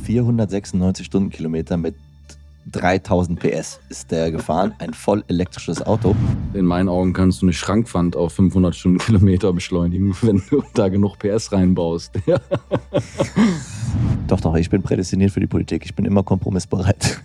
496 Stundenkilometer mit 3000 PS ist der gefahren. Ein voll elektrisches Auto. In meinen Augen kannst du eine Schrankwand auf 500 Stundenkilometer beschleunigen, wenn du da genug PS reinbaust. Ja. Doch, ich bin prädestiniert für die Politik. Ich bin immer kompromissbereit.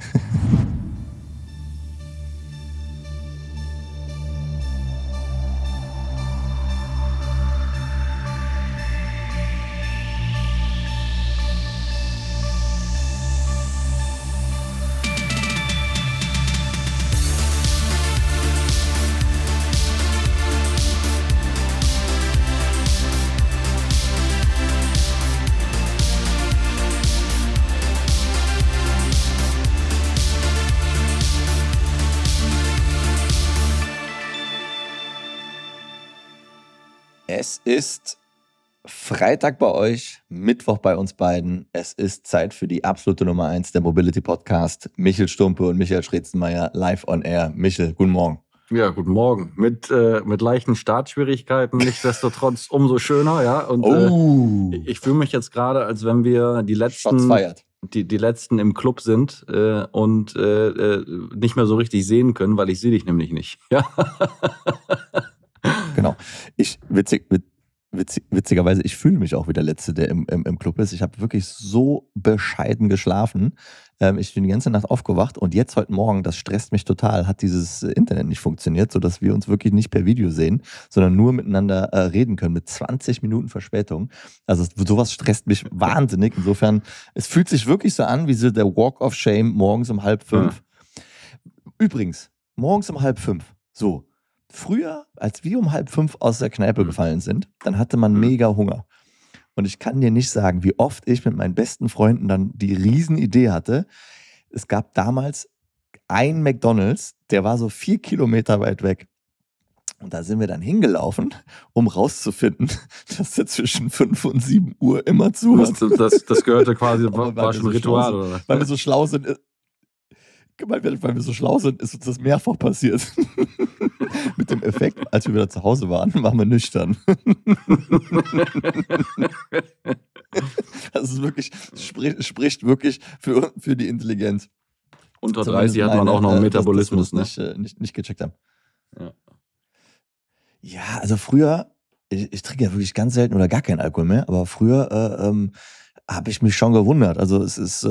Es ist Freitag bei euch, Mittwoch bei uns beiden. Es ist Zeit für die absolute Nummer 1 der Mobility Podcast. Michel Stumpe und Michael Schreetzenmeier live on air. Michel, guten Morgen. Ja, guten Morgen. Mit leichten Startschwierigkeiten, nichtsdestotrotz umso schöner. Ja? Und ich fühle mich jetzt gerade, als wenn wir die letzten im Club sind und nicht mehr so richtig sehen können, weil ich sehe dich nämlich nicht. Ja? Genau. Witzigerweise, ich fühle mich auch wie der Letzte, der im Club ist. Ich habe wirklich so bescheiden geschlafen. Ich bin die ganze Nacht aufgewacht und jetzt heute Morgen, das stresst mich total, hat dieses Internet nicht funktioniert, sodass wir uns wirklich nicht per Video sehen, sondern nur miteinander reden können mit 20 Minuten Verspätung. Also sowas stresst mich wahnsinnig. Insofern, es fühlt sich wirklich so an wie so der Walk of Shame morgens um 4:30. Übrigens, morgens um 4:30, so. Früher, als wir um 4:30 aus der Kneipe gefallen sind, dann hatte man mega Hunger. Und ich kann dir nicht sagen, wie oft ich mit meinen besten Freunden dann die Riesenidee hatte. Es gab damals einen McDonald's, der war so 4 Kilometer weit weg. Und da sind wir dann hingelaufen, um rauszufinden, dass der zwischen 5 und 7 Uhr immer zu hat. Das gehörte quasi, war schon ein Ritual, oder? Weil wir so schlau sind, ist uns das mehrfach passiert. Mit dem Effekt, als wir wieder zu Hause waren, waren wir nüchtern. Das ist wirklich, spricht wirklich für die Intelligenz. Unter 30 hat man auch noch einen Metabolismus, dass wir das nicht gecheckt haben. Ja, also früher, ich trinke ja wirklich ganz selten oder gar keinen Alkohol mehr, aber früher habe ich mich schon gewundert. Also es ist,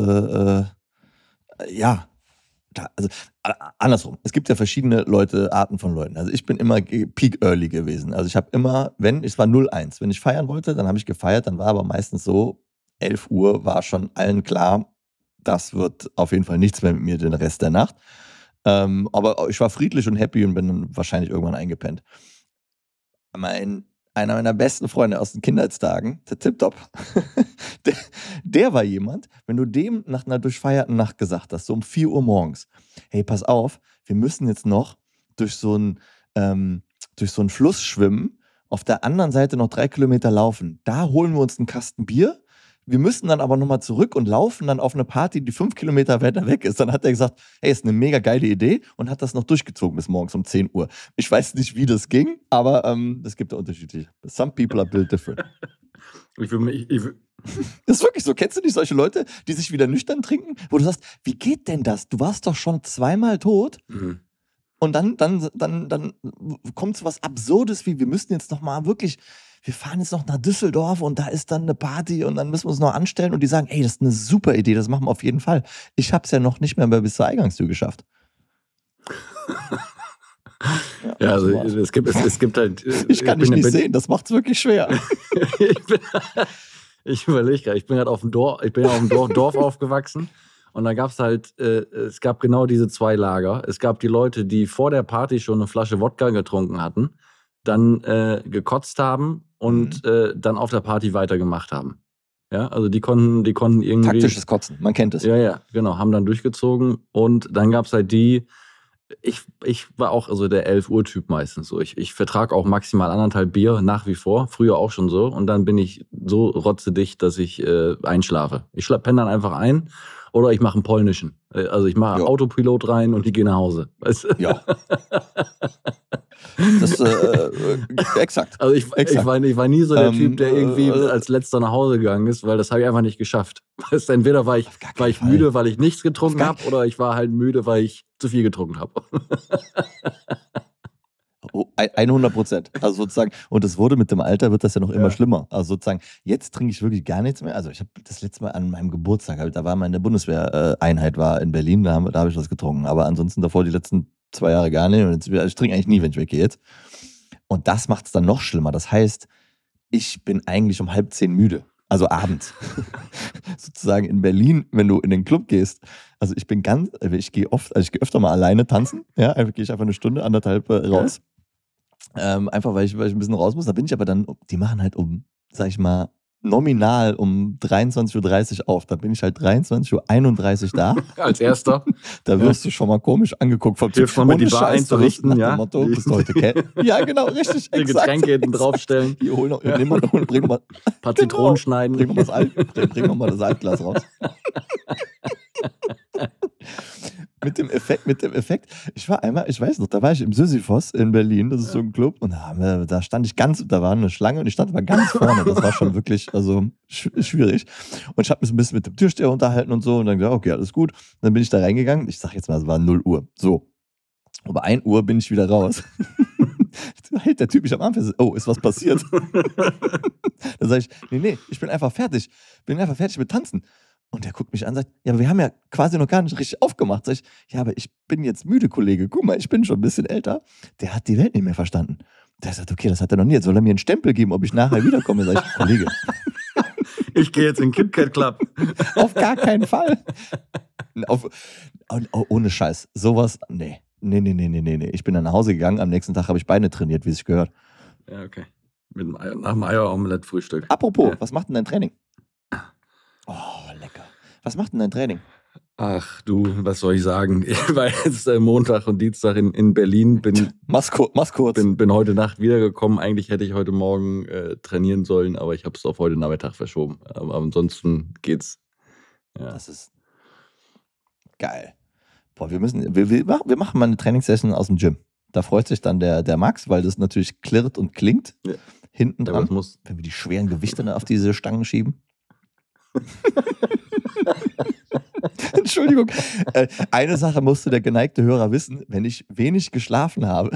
also andersrum. Es gibt ja verschiedene Arten von Leuten. Also ich bin immer Peak Early gewesen. Also ich habe immer, es war 0:1. Wenn ich feiern wollte, dann habe ich gefeiert, dann war aber meistens so, 11 Uhr war schon allen klar, das wird auf jeden Fall nichts mehr mit mir den Rest der Nacht. Aber ich war friedlich und happy und bin dann wahrscheinlich irgendwann eingepennt. Einer meiner besten Freunde aus den Kindheitstagen, der Tip-Top, der war jemand, wenn du dem nach einer durchfeierten Nacht gesagt hast, so um 4 Uhr morgens, hey, pass auf, wir müssen jetzt noch durch so einen Fluss schwimmen, auf der anderen Seite noch 3 Kilometer laufen, da holen wir uns einen Kasten Bier, wir müssen dann aber nochmal zurück und laufen dann auf eine Party, die 5 Kilometer weiter weg ist. Dann hat er gesagt, hey, ist eine mega geile Idee und hat das noch durchgezogen bis morgens um 10 Uhr. Ich weiß nicht, wie das ging, aber es gibt da unterschiedliche. Some people are built different. Das ist wirklich so. Kennst du nicht solche Leute, die sich wieder nüchtern trinken, wo du sagst, wie geht denn das? Du warst doch schon 2-mal tot. Mhm. Und dann kommt so was Absurdes wie, wir müssen jetzt noch mal wirklich, wir fahren jetzt noch nach Düsseldorf und da ist dann eine Party und dann müssen wir uns noch anstellen und die sagen, ey, das ist eine super Idee, das machen wir auf jeden Fall. Ich habe es ja noch nicht mehr bis zur Eingangstür geschafft. Ja, also es gibt halt... Ich kann dich nicht sehen, das macht's wirklich schwer. Ich überlege gerade, ich bin auf dem Dorf aufgewachsen. Und da gab es halt, es gab genau diese 2 Lager. Es gab die Leute, die vor der Party schon eine Flasche Wodka getrunken hatten, dann gekotzt haben und dann auf der Party weitergemacht haben. Ja, also die konnten irgendwie... Taktisches Kotzen, man kennt es. Ja, genau, haben dann durchgezogen. Und dann gab es halt ich war auch also der 11 Uhr Typ meistens so. Ich vertrage auch maximal 1,5 Bier nach wie vor, früher auch schon so. Und dann bin ich so rotzedicht, dass ich einschlafe. Ich penne dann einfach ein oder ich mache einen polnischen. Also ich mache Autopilot rein und ich gehe nach Hause. Weißt du? Ja. Das, exakt. Also ich war nie so der Typ, der irgendwie als letzter nach Hause gegangen ist, weil das habe ich einfach nicht geschafft. Weißt du, entweder war ich müde, weil ich nichts getrunken habe, oder ich war halt müde, weil ich zu viel getrunken habe. 100%. Also sozusagen, und es wurde mit dem Alter, wird das ja noch immer schlimmer. Also sozusagen, jetzt trinke ich wirklich gar nichts mehr. Also ich habe das letzte Mal an meinem Geburtstag, da war meine Bundeswehreinheit war in Berlin, da habe ich was getrunken. Aber ansonsten davor die letzten 2 Jahre gar nicht. Und jetzt, also ich trinke eigentlich nie, wenn ich weggehe jetzt. Und das macht es dann noch schlimmer. Das heißt, ich bin eigentlich um 9:30 müde. Also abends. Sozusagen in Berlin, wenn du in den Club gehst. Also ich gehe öfter mal alleine tanzen. Ja, gehe ich einfach 1 Stunde, 1,5 raus. Einfach weil ich ein bisschen raus muss. Da bin ich aber dann, die machen halt sag ich mal, nominal um 23:30 Uhr auf. Da bin ich halt 23:31 Uhr da. Als Erster. Da wirst du schon mal komisch angeguckt vom Hilft man mit die Bar einzurichten, nach dem Motto, bist du heute ja, genau, richtig. Die Getränke hinten draufstellen. Bring mal ein paar Zitronen schneiden. Bring noch mal das Altglas raus. Mit dem Effekt, ich weiß noch, da war ich im Sisyphos in Berlin, das ist so ein Club, und da stand ich da war eine Schlange und ich stand aber ganz vorne, das war schon wirklich, schwierig. Und ich habe mich so ein bisschen mit dem Türsteher unterhalten und so, und dann gesagt, okay, alles gut. Und dann bin ich da reingegangen, ich sag jetzt mal, es war 0 Uhr, so. Aber 1 Uhr bin ich wieder raus. Da hält der Typ mich am Anfang, oh, ist was passiert? Dann sage ich, nee, ich bin einfach fertig mit Tanzen. Und der guckt mich an und sagt, ja, aber wir haben ja quasi noch gar nicht richtig aufgemacht. Sag ich, ja, aber ich bin jetzt müde, Kollege. Guck mal, ich bin schon ein bisschen älter. Der hat die Welt nicht mehr verstanden. Der sagt, okay, das hat er noch nie. Jetzt soll er mir einen Stempel geben, ob ich nachher wiederkomme. Sag ich, Kollege. Ich gehe jetzt in den KitKat Club. Auf gar keinen Fall. Ohne Scheiß. Sowas, nee. Ich bin dann nach Hause gegangen. Am nächsten Tag habe ich Beine trainiert, wie es sich gehört. Ja, okay. Nach dem Eieromelett-Frühstück. Apropos, was macht denn dein Training? Oh, lecker. Was macht denn dein Training? Ach du, was soll ich sagen? Ich war jetzt Montag und Dienstag in Berlin. Mach's kurz. Bin heute Nacht wiedergekommen. Eigentlich hätte ich heute Morgen trainieren sollen, aber ich habe es auf heute Nachmittag verschoben. Aber ansonsten geht's. Ja. Das ist geil. Boah, wir machen mal eine Trainingssession aus dem Gym. Da freut sich dann der Max, weil das natürlich klirrt und klingt. Ja. Hinten dran, Ja, wenn wir die schweren Gewichte auf diese Stangen schieben. Entschuldigung. Eine Sache musste der geneigte Hörer wissen: Wenn ich wenig geschlafen habe,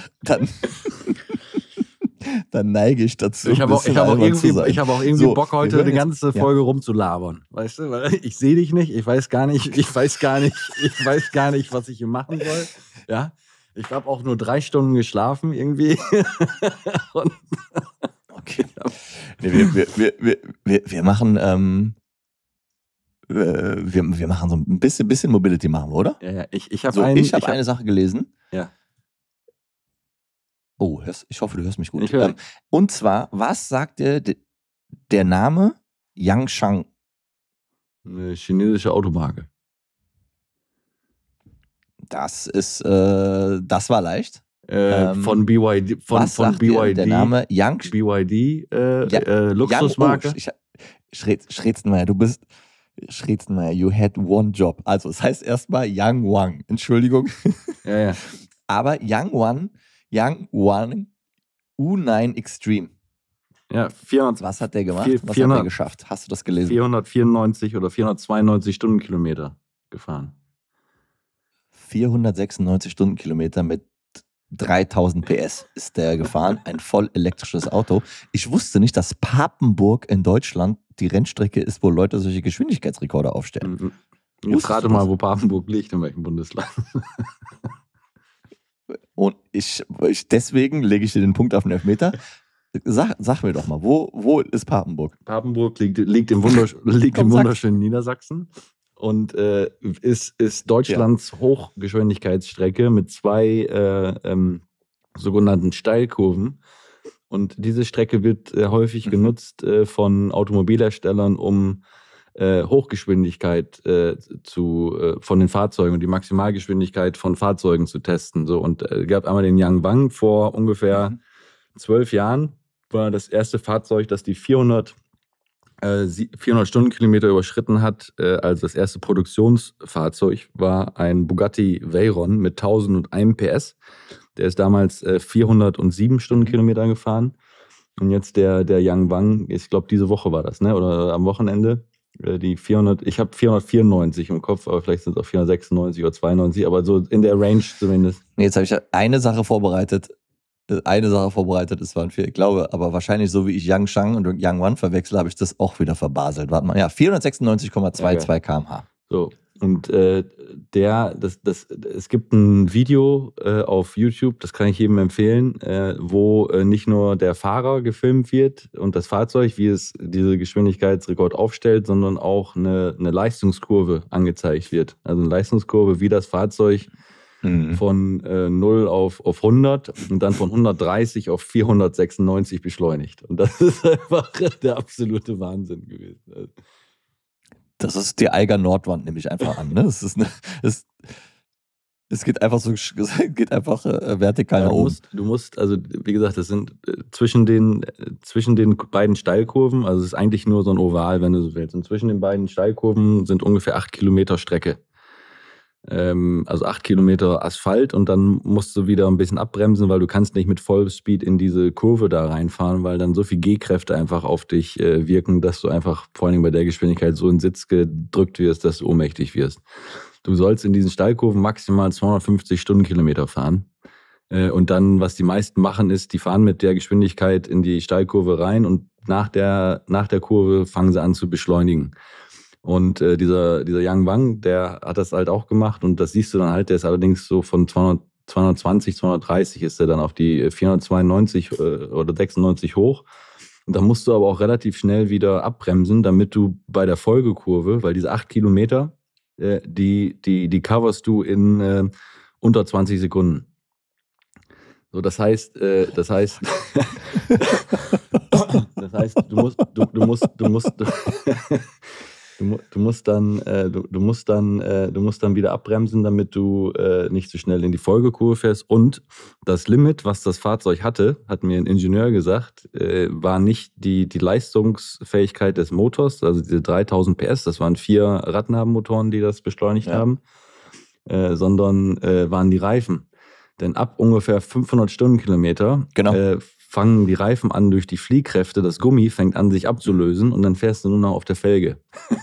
dann neige ich dazu. Ich habe auch irgendwie Bock, heute die ganze Folge rumzulabern. Weißt du? Weil ich sehe dich nicht, ich weiß gar nicht, was ich hier machen soll. Ja. Ich habe auch nur 3 Stunden geschlafen irgendwie. Okay. Nee, wir machen. Wir machen so ein bisschen Mobility, machen wir, oder? Ja. Ich habe eine Sache gelesen. Ja. Oh, ich hoffe, du hörst mich gut. Ich höre. Und zwar, was sagt dir der Name Yangshan? Eine chinesische Automarke. Das war leicht. Von BYD. Was sagt BYD. Der Name BYD, Luxusmarke. Schreetzenmeier, Schreetzenmeier, you had one job. Also, es heißt erstmal Yang Wang. Entschuldigung. Ja. Aber Yang Wang U9 Extreme. Ja, was hat der gemacht? Was hat der geschafft? Hast du das gelesen? 494 oder 492 Stundenkilometer gefahren. 496 Stundenkilometer mit 3000 PS ist der gefahren. Ein voll elektrisches Auto. Ich wusste nicht, dass Papenburg in Deutschland die Rennstrecke ist, wo Leute solche Geschwindigkeitsrekorde aufstellen. Jetzt rate mal, wo Papenburg liegt, in welchem Bundesland. Und deswegen lege ich dir den Punkt auf den Elfmeter. Sag mir doch mal, wo ist Papenburg? Papenburg liegt im wunderschönen Niedersachsen und ist Deutschlands Hochgeschwindigkeitsstrecke mit 2 sogenannten Steilkurven. Und diese Strecke wird häufig genutzt von Automobilherstellern, um Hochgeschwindigkeit von den Fahrzeugen und die Maximalgeschwindigkeit von Fahrzeugen zu testen. So, und gab einmal den Yang Wang vor ungefähr 12 Jahren, war das erste Fahrzeug, das die 400 Stundenkilometer überschritten hat. Also das erste Produktionsfahrzeug war ein Bugatti Veyron mit 1001 PS. Der ist damals 407 Stundenkilometer gefahren. Und jetzt der Yang Wang, ich glaube, diese Woche war das, ne? Oder am Wochenende. Die 400, ich habe 494 im Kopf, aber vielleicht sind es auch 496 oder 92, aber so in der Range zumindest. Nee, jetzt habe ich eine Sache vorbereitet. Es waren 4, ich glaube, aber wahrscheinlich so wie ich Yang Shang und Yang Wan verwechsel, habe ich das auch wieder verbaselt. Warte mal, ja, 496,22 km/h. So, und es gibt ein Video auf YouTube, das kann ich jedem empfehlen, wo nicht nur der Fahrer gefilmt wird und das Fahrzeug, wie es diese Geschwindigkeitsrekord aufstellt, sondern auch eine Leistungskurve angezeigt wird. Also eine Leistungskurve, wie das Fahrzeug von 0 auf 100 und dann von 130 auf 496 beschleunigt. Und das ist einfach der absolute Wahnsinn gewesen. Das ist die Eiger Nordwand, nehme ich einfach an. Ne? Es geht einfach vertikal nach oben. Du musst, also wie gesagt, das sind zwischen den beiden Steilkurven, also es ist eigentlich nur so ein Oval, wenn du so willst. Und zwischen den beiden Steilkurven sind ungefähr 8 Kilometer Strecke. Also 8 Kilometer Asphalt und dann musst du wieder ein bisschen abbremsen, weil du kannst nicht mit Vollspeed in diese Kurve da reinfahren, weil dann so viel G-Kräfte einfach auf dich wirken, dass du einfach vor allem bei der Geschwindigkeit so in den Sitz gedrückt wirst, dass du ohnmächtig wirst. Du sollst in diesen Steilkurven maximal 250 Stundenkilometer fahren. Und dann, was die meisten machen, ist, die fahren mit der Geschwindigkeit in die Steilkurve rein und nach der Kurve fangen sie an zu beschleunigen. Und dieser Yang Wang, der hat das halt auch gemacht und das siehst du dann halt, der ist allerdings so von 220, 230 ist er dann auf die 492 oder 96 hoch. Und da musst du aber auch relativ schnell wieder abbremsen, damit du bei der Folgekurve, weil diese 8 Kilometer, die coverst du in unter 20 Sekunden. So, das heißt, du musst dann wieder abbremsen, damit du nicht so schnell in die Folgekurve fährst. Und das Limit, was das Fahrzeug hatte, hat mir ein Ingenieur gesagt, war nicht die Leistungsfähigkeit des Motors, also diese 3000 PS, das waren 4 Radnabenmotoren, die das beschleunigt haben, sondern waren die Reifen. Denn ab ungefähr 500 Stundenkilometer fangen die Reifen an, durch die Fliehkräfte, das Gummi fängt an, sich abzulösen und dann fährst du nur noch auf der Felge.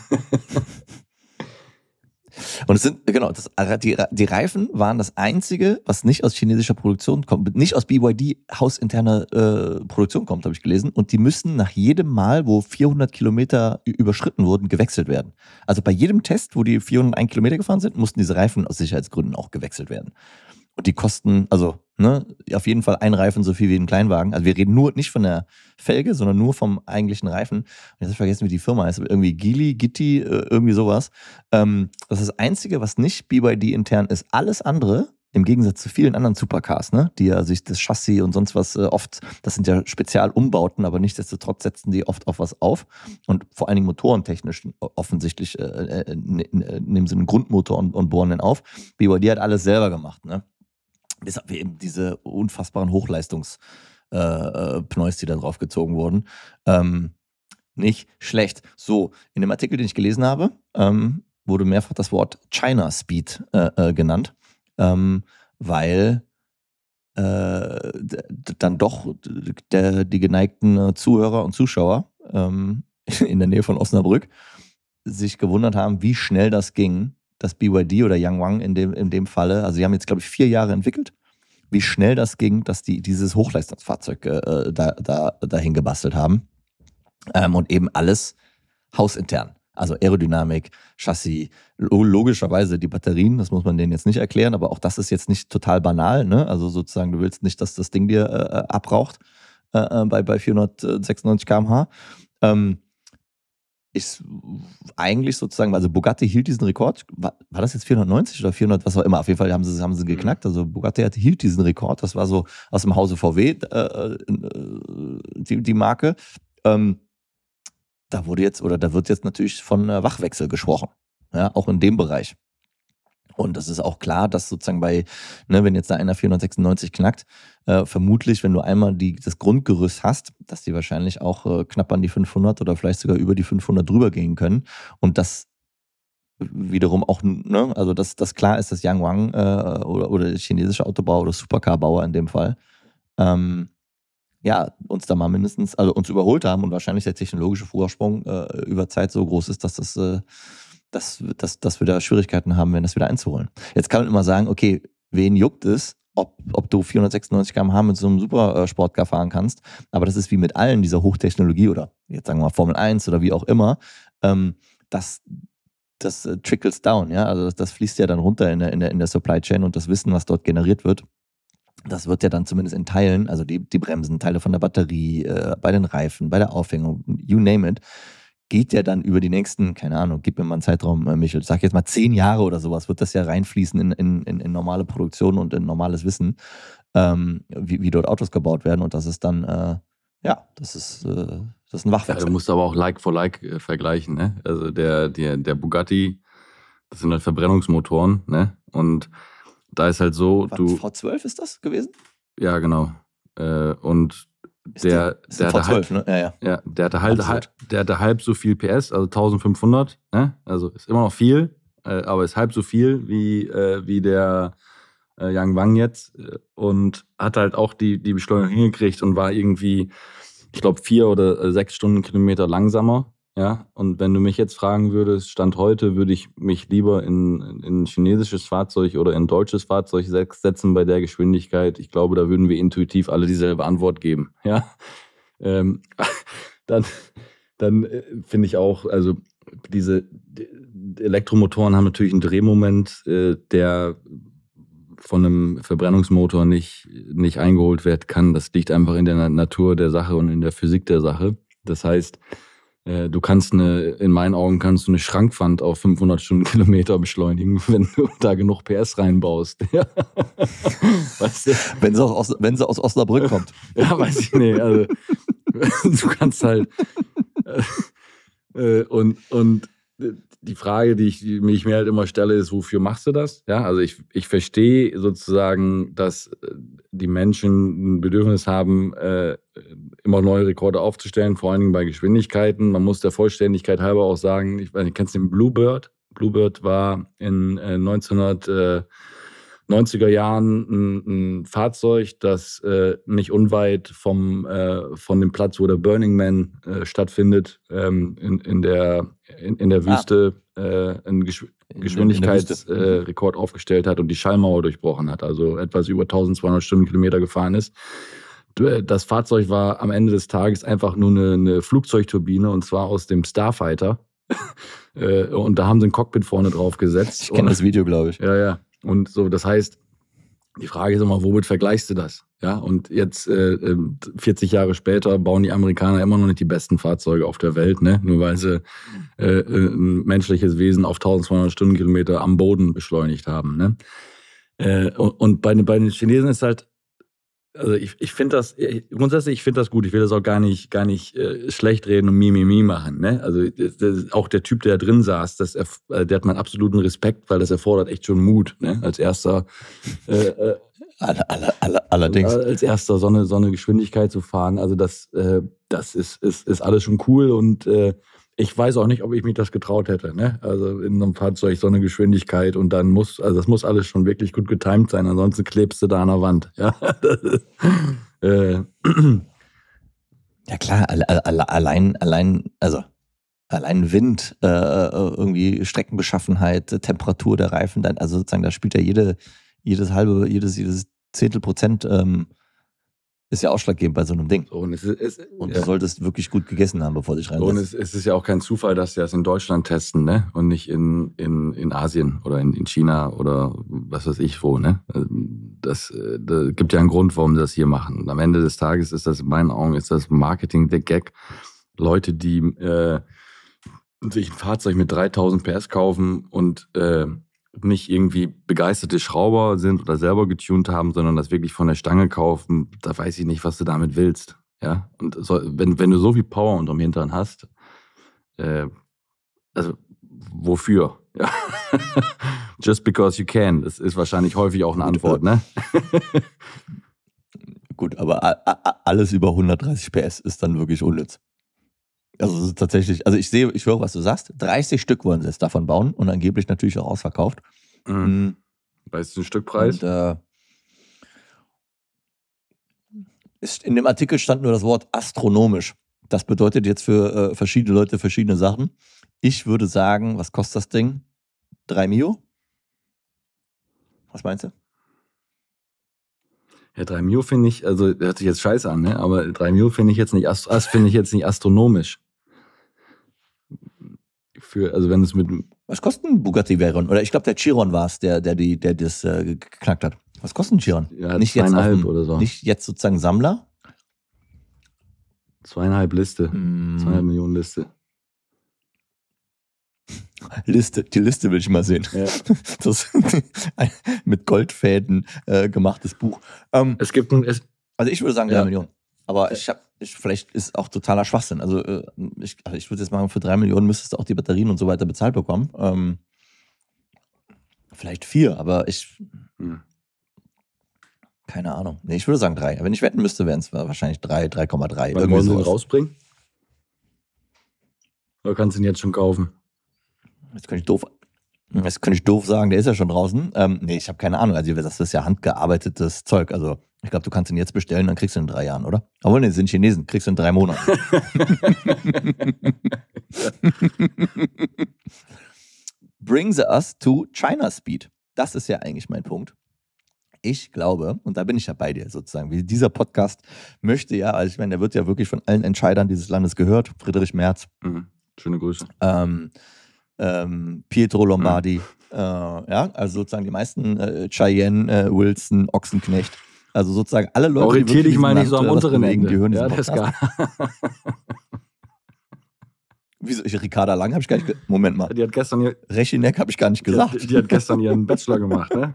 Und es sind, die Reifen waren das Einzige, was nicht aus chinesischer Produktion kommt, nicht aus BYD hausinterner Produktion kommt, habe ich gelesen. Und die müssen nach jedem Mal, wo 400 Kilometer überschritten wurden, gewechselt werden. Also bei jedem Test, wo die 401 Kilometer gefahren sind, mussten diese Reifen aus Sicherheitsgründen auch gewechselt werden. Und die kosten, auf jeden Fall ein Reifen so viel wie ein Kleinwagen. Also wir reden nicht von der Felge, sondern nur vom eigentlichen Reifen. Und jetzt habe ich vergessen, wie die Firma heißt, aber irgendwie Gitti, irgendwie sowas. Das ist das Einzige, was nicht BYD intern ist. Alles andere, im Gegensatz zu vielen anderen Supercars, ne, die ja sich das Chassis und sonst was oft, das sind ja Spezialumbauten, aber nichtsdestotrotz setzen die oft auf was auf. Und vor allen Dingen motorentechnisch offensichtlich nehmen sie einen Grundmotor und bohren den auf. BYD hat alles selber gemacht, ne? Bis auf eben diese unfassbaren Hochleistungs-Pneus, die da drauf gezogen wurden. Nicht schlecht. So, in dem Artikel, den ich gelesen habe, wurde mehrfach das Wort China Speed genannt, weil dann doch die geneigten Zuhörer und Zuschauer in der Nähe von Osnabrück sich gewundert haben, wie schnell das ging, dass BYD oder Yang Wang in dem Falle, also sie haben jetzt, glaube ich, 4 Jahre entwickelt, wie schnell das ging, dass die dieses Hochleistungsfahrzeug dahin gebastelt haben. Und eben alles hausintern. Also Aerodynamik, Chassis, logischerweise die Batterien, das muss man denen jetzt nicht erklären, aber auch das ist jetzt nicht total banal, ne? Also sozusagen, du willst nicht, dass das Ding dir abraucht bei 496 km/h. Ist eigentlich sozusagen, also Bugatti hielt diesen Rekord, war das jetzt 490 oder 400, was auch immer, auf jeden Fall haben sie geknackt, also Bugatti hielt diesen Rekord, das war so aus dem Hause VW, die Marke. Da wird jetzt natürlich von Wachwechsel gesprochen, ja, auch in dem Bereich. Und das ist auch klar, dass sozusagen wenn jetzt da einer 496 knackt, vermutlich, wenn du einmal das Grundgerüst hast, dass die wahrscheinlich auch knapp an die 500 oder vielleicht sogar über die 500 drüber gehen können. Und das wiederum auch, ne, also das klar ist, dass Yangwang oder der chinesische Autobauer oder Supercar-Bauer in dem Fall, ja, uns da mal mindestens, also uns überholt haben und wahrscheinlich der technologische Vorsprung über Zeit so groß ist, dass wir da Schwierigkeiten haben, wenn das wieder einzuholen. Jetzt kann man immer sagen, okay, wen juckt es, ob du 496 km/h mit so einem Supersportcar fahren kannst, aber das ist wie mit allen dieser Hochtechnologie oder jetzt sagen wir mal Formel 1 oder wie auch immer, das trickles down, ja, also das fließt ja dann runter in der Supply Chain und das Wissen, was dort generiert wird, das wird ja dann zumindest in Teilen, also die Bremsen, Teile von der Batterie, bei den Reifen, bei der Aufhängung, you name it, geht ja dann über die nächsten, keine Ahnung, gib mir mal einen Zeitraum, Michel, ich sag jetzt mal 10 Jahre oder sowas, wird das ja reinfließen in normale Produktion und in normales Wissen, wie dort Autos gebaut werden und das ist dann, ja, das ist ein Wachwechsel. Ja, du musst aber auch Like for Like vergleichen, ne? Also der Bugatti, das sind halt Verbrennungsmotoren, ne? Und da ist halt so, V12 ist das gewesen? Ja, genau. Und der hatte V12, ne? Ja, der hatte halb so viel PS, also 1500, ne? Also ist immer noch viel, aber ist halb so viel wie der Yangwang jetzt und hat halt auch die Beschleunigung hingekriegt und war irgendwie, ich glaube, 4 oder 6 Stundenkilometer langsamer. Ja, und wenn du mich jetzt fragen würdest, Stand heute, würde ich mich lieber in ein chinesisches Fahrzeug oder in ein deutsches Fahrzeug setzen bei der Geschwindigkeit. Ich glaube, da würden wir intuitiv alle dieselbe Antwort geben. Ja, dann finde ich auch, also diese Elektromotoren haben natürlich einen Drehmoment, der von einem Verbrennungsmotor nicht eingeholt werden kann. Das liegt einfach in der Natur der Sache und in der Physik der Sache. Das heißt, du kannst in meinen Augen kannst du eine Schrankwand auf 500 Stundenkilometer beschleunigen, wenn du da genug PS reinbaust. Ja. Weißt du? Wenn sie aus Osnabrück kommt. Ja, weiß ich nicht. Also, du kannst halt und die Frage, die ich mir halt immer stelle, ist, wofür machst du das? Ja, also ich verstehe sozusagen, dass die Menschen ein Bedürfnis haben, immer neue Rekorde aufzustellen, vor allen Dingen bei Geschwindigkeiten. Man muss der Vollständigkeit halber auch sagen, ich weiß nicht, kennst du den Bluebird? Bluebird war in 1990er Jahren ein Fahrzeug, das nicht unweit von dem Platz, wo der Burning Man stattfindet, in der Wüste einen Geschwindigkeitsrekord aufgestellt hat und die Schallmauer durchbrochen hat, also etwas über 1200 Stundenkilometer gefahren ist. Das Fahrzeug war am Ende des Tages einfach nur eine Flugzeugturbine und zwar aus dem Starfighter. Und da haben sie ein Cockpit vorne drauf gesetzt. Ich kenne das Video, glaube ich. Ja. Und so, das heißt, die Frage ist immer, womit vergleichst du das? Ja, und jetzt 40 Jahre später bauen die Amerikaner immer noch nicht die besten Fahrzeuge auf der Welt, ne? Nur weil sie ein menschliches Wesen auf 1200 Stundenkilometer am Boden beschleunigt haben, ne? Und bei den Chinesen ist halt, also ich finde das, grundsätzlich, ich finde das gut. Ich will das auch gar nicht schlecht reden und Mimimi machen. Ne? Also auch der Typ, der da drin saß, der hat meinen absoluten Respekt, weil das erfordert echt schon Mut. Ne? Als erster allerdings. Als erster so eine Geschwindigkeit zu fahren. Also das ist alles schon cool und ich weiß auch nicht, ob ich mich das getraut hätte. Ne? Also in einem Fahrzeug so eine Geschwindigkeit und dann das muss alles schon wirklich gut getimt sein, ansonsten klebst du da an der Wand. Ja, ja klar, allein Wind, irgendwie Streckenbeschaffenheit, Temperatur der Reifen, also sozusagen, da spielt ja jedes Zehntelprozent ist ja ausschlaggebend bei so einem Ding. So, und du solltest wirklich gut gegessen haben, bevor du dich reinsetzt. Und es ist ja auch kein Zufall, dass sie das in Deutschland testen, ne? Und nicht in Asien oder in China oder was weiß ich wo, ne? Das gibt ja einen Grund, warum sie das hier machen. Und am Ende des Tages ist das in meinen Augen Marketing der Gag. Leute, die sich ein Fahrzeug mit 3000 PS kaufen und nicht irgendwie begeisterte Schrauber sind oder selber getuned haben, sondern das wirklich von der Stange kaufen, da weiß ich nicht, was du damit willst. Ja? Und wenn du so viel Power unterm Hintern hast, also wofür? Ja. Just because you can. Das ist wahrscheinlich häufig auch eine Antwort, ne? Gut, aber alles über 130 PS ist dann wirklich unnütz. Also tatsächlich, also ich höre, was du sagst. 30 Stück wollen sie jetzt davon bauen und angeblich natürlich auch ausverkauft. Weißt du den Stückpreis? Und in dem Artikel stand nur das Wort astronomisch. Das bedeutet jetzt für verschiedene Leute verschiedene Sachen. Ich würde sagen, was kostet das Ding? 3 Mio? Was meinst du? Ja, 3 Mio finde ich, also hört sich jetzt scheiße an, ne? Aber 3 Mio finde ich jetzt nicht astronomisch. Also wenn es mit. Was kostet ein Bugatti Veyron? Oder ich glaube, der Chiron war es, der das geknackt hat. Was kostet ein Chiron? Ja, nicht jetzt 2,5 oder so. Nicht jetzt sozusagen Sammler? 2,5 Liste. 2,5 Millionen Liste. Die Liste will ich mal sehen. Ja. Das mit Goldfäden gemachtes Buch. Also ich würde sagen 3 Millionen. Aber vielleicht ist auch totaler Schwachsinn. Also ich würde jetzt machen, für 3 Millionen müsstest du auch die Batterien und so weiter bezahlt bekommen. Vielleicht 4, aber keine Ahnung. Nee, ich würde sagen 3. Wenn ich wetten müsste, wären es wahrscheinlich 3,3. Wann wollen sie den rausbringen? Oder kannst du ihn jetzt schon kaufen? Das könnte ich doof sagen, der ist ja schon draußen. Nee, ich habe keine Ahnung. Also das ist ja handgearbeitetes Zeug. Also ich glaube, du kannst ihn jetzt bestellen, dann kriegst du ihn in 3 Jahren, oder? Obwohl, nee, sind Chinesen, kriegst du in 3 Monaten. Brings us to China Speed. Das ist ja eigentlich mein Punkt. Ich glaube, und da bin ich ja bei dir sozusagen, wie dieser Podcast möchte ja, also ich meine, der wird ja wirklich von allen Entscheidern dieses Landes gehört. Friedrich Merz. Schöne Grüße. Pietro Lombardi. Also sozusagen die meisten Cheyenne, Wilson, Ochsenknecht. Also sozusagen alle Leute, orientier dich mal nicht so am unteren Ende. Ende. Ja, das ist gar. Wieso? Ricarda Lang habe ich gar nicht. Moment mal. Die hat gestern Rechinek habe ich gar nicht gesagt. Die hat gestern ihren Bachelor gemacht, ne?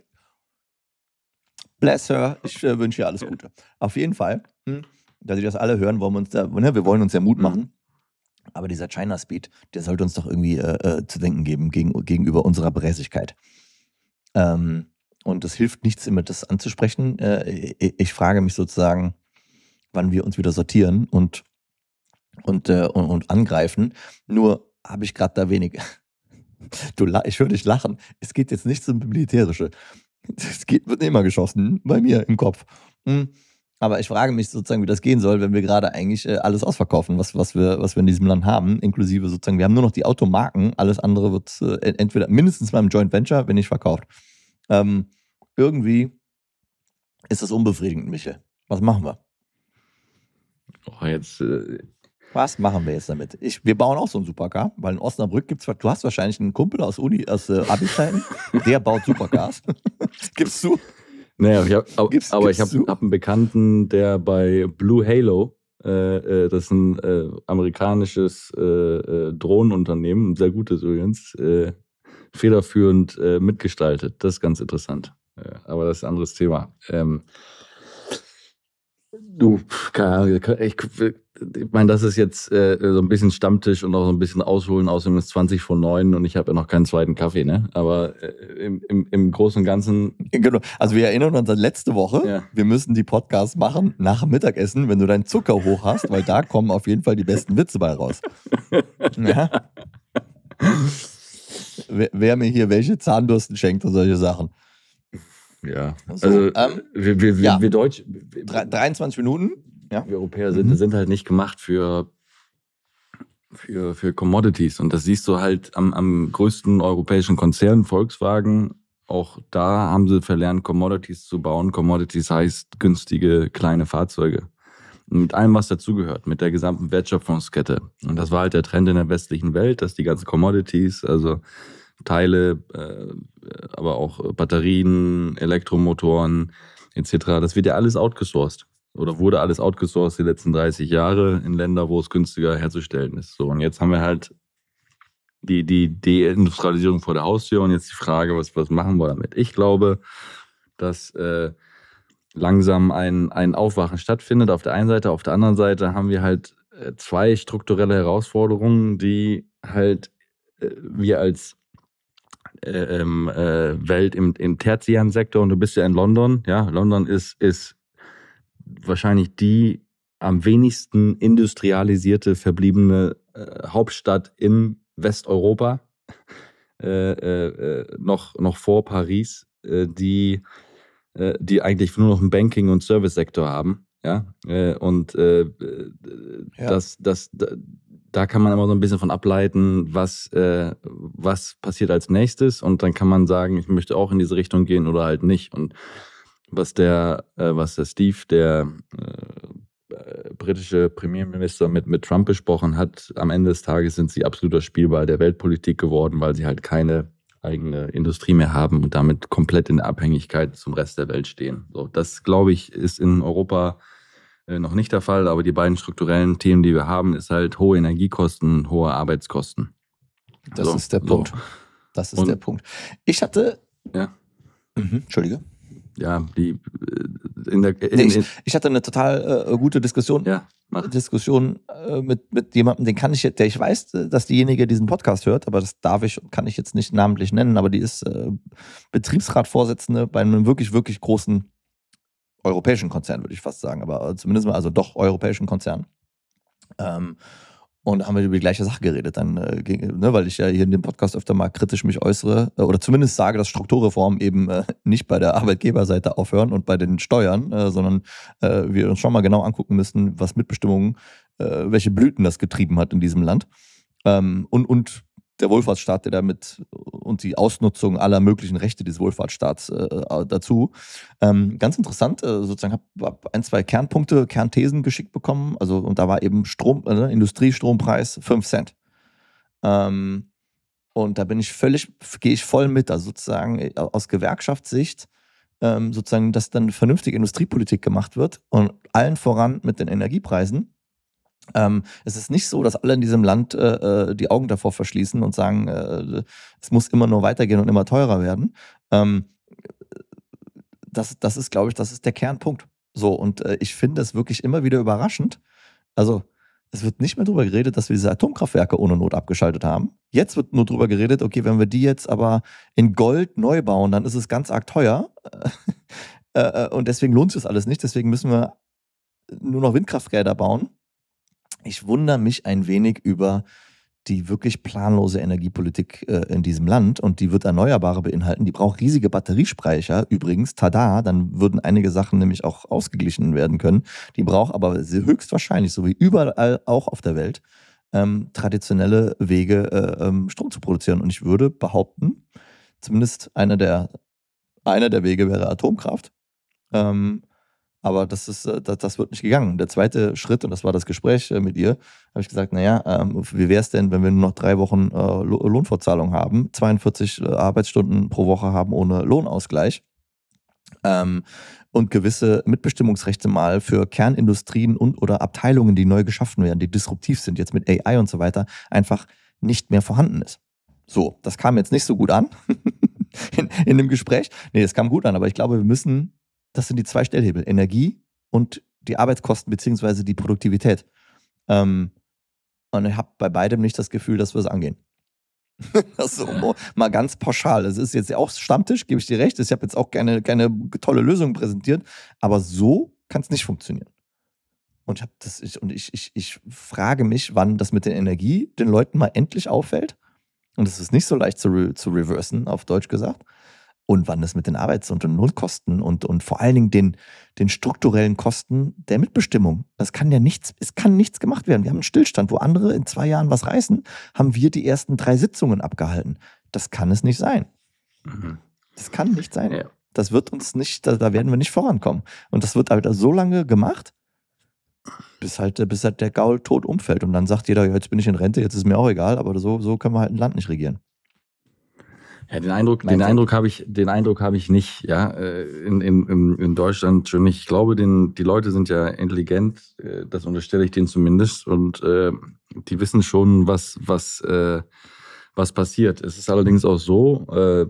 Bless her. Ich wünsche ihr alles Gute. Auf jeden Fall, dass Sie das alle hören, wollen wir uns da, ne, wir wollen uns ja Mut machen. Aber dieser China Speed, der sollte uns doch irgendwie zu denken geben gegenüber unserer Bräsigkeit. Und es hilft nichts, immer das anzusprechen. Ich frage mich sozusagen, wann wir uns wieder sortieren und angreifen. Nur habe ich gerade da wenig. Ich höre dich lachen. Es geht jetzt nicht zum Militärische. Wird nicht immer geschossen bei mir im Kopf. Aber ich frage mich sozusagen, wie das gehen soll, wenn wir gerade eigentlich alles ausverkaufen, was wir in diesem Land haben, inklusive sozusagen, wir haben nur noch die Automarken, alles andere wird entweder mindestens mal im Joint Venture, wenn nicht verkauft. Irgendwie ist das unbefriedigend, Michel. Was machen wir? Was machen wir jetzt damit? Wir bauen auch so einen Supercar, weil in Osnabrück gibt's, du hast wahrscheinlich einen Kumpel aus Abi-Zeiten, der baut Supercars. Gibst du? Naja, ich habe einen Bekannten, der bei Blue Halo, das ist ein amerikanisches Drohnenunternehmen, ein sehr gutes übrigens, federführend mitgestaltet. Das ist ganz interessant. Aber das ist ein anderes Thema. Keine Ahnung, ich meine, das ist jetzt so ein bisschen Stammtisch und auch so ein bisschen Ausholen. Außerdem ist 20 vor 9 und ich habe ja noch keinen zweiten Kaffee, ne? Aber im Großen und Ganzen. Genau. Also wir erinnern uns an letzte Woche. Ja. Wir müssen die Podcasts machen nach dem Mittagessen, wenn du deinen Zucker hoch hast, weil da kommen auf jeden Fall die besten Witze bei raus. Ja. Wer mir hier welche Zahnbürsten schenkt und solche Sachen. Ja, also wir Deutsch... 23 Minuten. Ja. Wir Europäer sind halt nicht gemacht für Commodities. Und das siehst du halt am größten europäischen Konzern, Volkswagen. Auch da haben sie verlernt, Commodities zu bauen. Commodities heißt günstige, kleine Fahrzeuge. Und mit allem, was dazugehört, mit der gesamten Wertschöpfungskette. Und das war halt der Trend in der westlichen Welt, dass die ganzen Commodities, also Teile, aber auch Batterien, Elektromotoren etc., das wird ja alles outgesourced. Oder wurde alles outgesourced die letzten 30 Jahre in Länder, wo es günstiger herzustellen ist. So, und jetzt haben wir halt die Deindustrialisierung vor der Haustür und jetzt die Frage, was machen wir damit? Ich glaube, dass langsam ein Aufwachen stattfindet auf der einen Seite. Auf der anderen Seite haben wir halt zwei strukturelle Herausforderungen, die halt wir als Welt im tertiären Sektor, und du bist ja in London, ja, London ist wahrscheinlich die am wenigsten industrialisierte verbliebene Hauptstadt in Westeuropa, noch vor Paris, die eigentlich nur noch einen Banking- und Service-Sektor haben. Ja? Da kann man immer so ein bisschen von ableiten, was passiert als nächstes, und dann kann man sagen, ich möchte auch in diese Richtung gehen oder halt nicht. Und was der Steve, der britische Premierminister, mit Trump besprochen hat, am Ende des Tages sind sie absoluter Spielball der Weltpolitik geworden, weil sie halt keine eigene Industrie mehr haben und damit komplett in der Abhängigkeit zum Rest der Welt stehen. So, das, glaube ich, ist in Europa noch nicht der Fall, aber die beiden strukturellen Themen, die wir haben, ist halt hohe Energiekosten, hohe Arbeitskosten. Das ist der Punkt. Das ist der Punkt. Ich hatte... Ja. Entschuldige. Ja, ich hatte eine total gute Diskussion. Ja, Diskussion mit jemandem, der ich weiß, dass diejenige diesen Podcast hört, aber das kann ich jetzt nicht namentlich nennen, aber die ist Betriebsratsvorsitzende bei einem wirklich, wirklich großen europäischen Konzern, würde ich fast sagen, aber zumindest mal, also doch europäischen Konzern. Und da haben wir über die gleiche Sache geredet, dann, weil ich ja hier in dem Podcast öfter mal kritisch mich äußere oder zumindest sage, dass Strukturreformen eben nicht bei der Arbeitgeberseite aufhören und bei den Steuern, sondern wir uns schon mal genau angucken müssen, was Mitbestimmung, welche Blüten das getrieben hat in diesem Land. Und der Wohlfahrtsstaat, der damit und die Ausnutzung aller möglichen Rechte des Wohlfahrtsstaats dazu. Ganz interessant, sozusagen habe ein, zwei Kernthesen geschickt bekommen. Also, und da war eben Industriestrompreis 5 Cent. Und da gehe ich voll mit, also sozusagen aus Gewerkschaftssicht, sozusagen, dass dann vernünftige Industriepolitik gemacht wird und allen voran mit den Energiepreisen. Es ist nicht so, dass alle in diesem Land die Augen davor verschließen und sagen, es muss immer nur weitergehen und immer teurer werden. Das ist, glaube ich, das ist der Kernpunkt. So, und ich finde es wirklich immer wieder überraschend. Also, es wird nicht mehr darüber geredet, dass wir diese Atomkraftwerke ohne Not abgeschaltet haben. Jetzt wird nur darüber geredet, okay, wenn wir die jetzt aber in Gold neu bauen, dann ist es ganz arg teuer. Und deswegen lohnt sich das alles nicht. Deswegen müssen wir nur noch Windkrafträder bauen. Ich wundere mich ein wenig über die wirklich planlose Energiepolitik in diesem Land, und die wird Erneuerbare beinhalten. Die braucht riesige Batteriespeicher. Übrigens, tada, dann würden einige Sachen nämlich auch ausgeglichen werden können. Die braucht aber höchstwahrscheinlich, so wie überall auch auf der Welt, traditionelle Wege, Strom zu produzieren. Und ich würde behaupten, zumindest einer der Wege wäre Atomkraft. Aber das wird nicht gegangen. Der zweite Schritt, und das war das Gespräch mit ihr, habe ich gesagt, naja, wie wäre es denn, wenn wir nur noch 3 Wochen Lohnfortzahlung haben, 42 Arbeitsstunden pro Woche haben ohne Lohnausgleich und gewisse Mitbestimmungsrechte mal für Kernindustrien oder Abteilungen, die neu geschaffen werden, die disruptiv sind, jetzt mit AI und so weiter, einfach nicht mehr vorhanden ist. So, das kam jetzt nicht so gut an in dem Gespräch. Nee, es kam gut an, aber ich glaube, das sind die 2 Stellhebel, Energie und die Arbeitskosten beziehungsweise die Produktivität. Und ich habe bei beidem nicht das Gefühl, dass wir es angehen. Also mal ganz pauschal. Es ist jetzt auch Stammtisch, gebe ich dir recht. Ich habe jetzt auch keine tolle Lösung präsentiert, aber so kann es nicht funktionieren. Und ich frage mich, wann das mit der Energie den Leuten mal endlich auffällt. Und es ist nicht so leicht zu reversen, auf Deutsch gesagt. Und wann das mit den Arbeits- und den Lohnkosten und vor allen Dingen den strukturellen Kosten der Mitbestimmung. Es kann nichts gemacht werden. Wir haben einen Stillstand, wo andere in 2 Jahren was reißen, haben wir die ersten 3 Sitzungen abgehalten. Das kann es nicht sein. Das kann nicht sein. Ja. Das wird uns nicht, da werden wir nicht vorankommen. Und das wird halt so lange gemacht, bis halt der Gaul tot umfällt. Und dann sagt jeder, ja, jetzt bin ich in Rente, jetzt ist mir auch egal, aber so können wir halt ein Land nicht regieren. Ja, den Eindruck habe ich nicht, ja, in Deutschland schon nicht. Ich glaube, die Leute sind ja intelligent, das unterstelle ich denen zumindest, und die wissen schon, was passiert. Es ist allerdings auch so,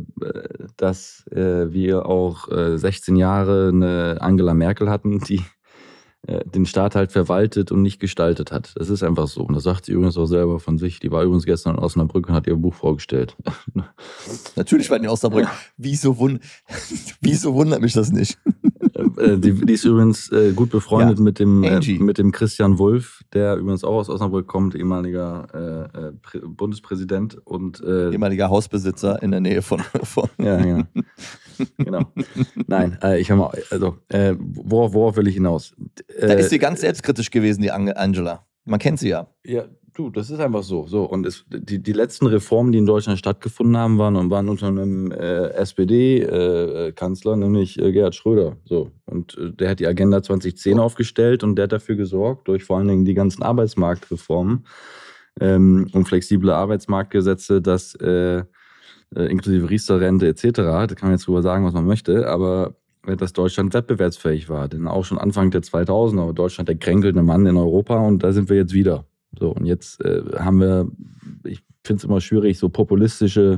dass wir auch 16 Jahre eine Angela Merkel hatten, die den Staat halt verwaltet und nicht gestaltet hat. Das ist einfach so. Und das sagt sie übrigens auch selber von sich. Die war übrigens gestern in Osnabrück und hat ihr Buch vorgestellt. Natürlich war die in Osnabrück. Ja. Wieso wundert mich das nicht? Die ist übrigens gut befreundet Ja, mit Angie. dem Christian Wulff, der übrigens auch aus Osnabrück kommt, ehemaliger Bundespräsident und Ehemaliger Hausbesitzer in der Nähe von. ja, genau. Genau. Nein, worauf will ich hinaus? Da ist sie ganz selbstkritisch gewesen, die Angela. Man kennt sie ja. Ja, du, das ist einfach so. Und die letzten Reformen, die in Deutschland stattgefunden haben, waren unter einem SPD-Kanzler, nämlich Gerhard Schröder. So. Und der hat die Agenda 2010 aufgestellt und der hat dafür gesorgt, durch vor allen Dingen die ganzen Arbeitsmarktreformen und flexible Arbeitsmarktgesetze, dass inklusive Riester-Rente etc., da kann man jetzt drüber sagen, was man möchte, aber dass Deutschland wettbewerbsfähig war. Denn auch schon Anfang der 2000er war Deutschland der kränkelnde Mann in Europa und da sind wir jetzt wieder. So, und jetzt haben wir, ich finde es immer schwierig, so populistische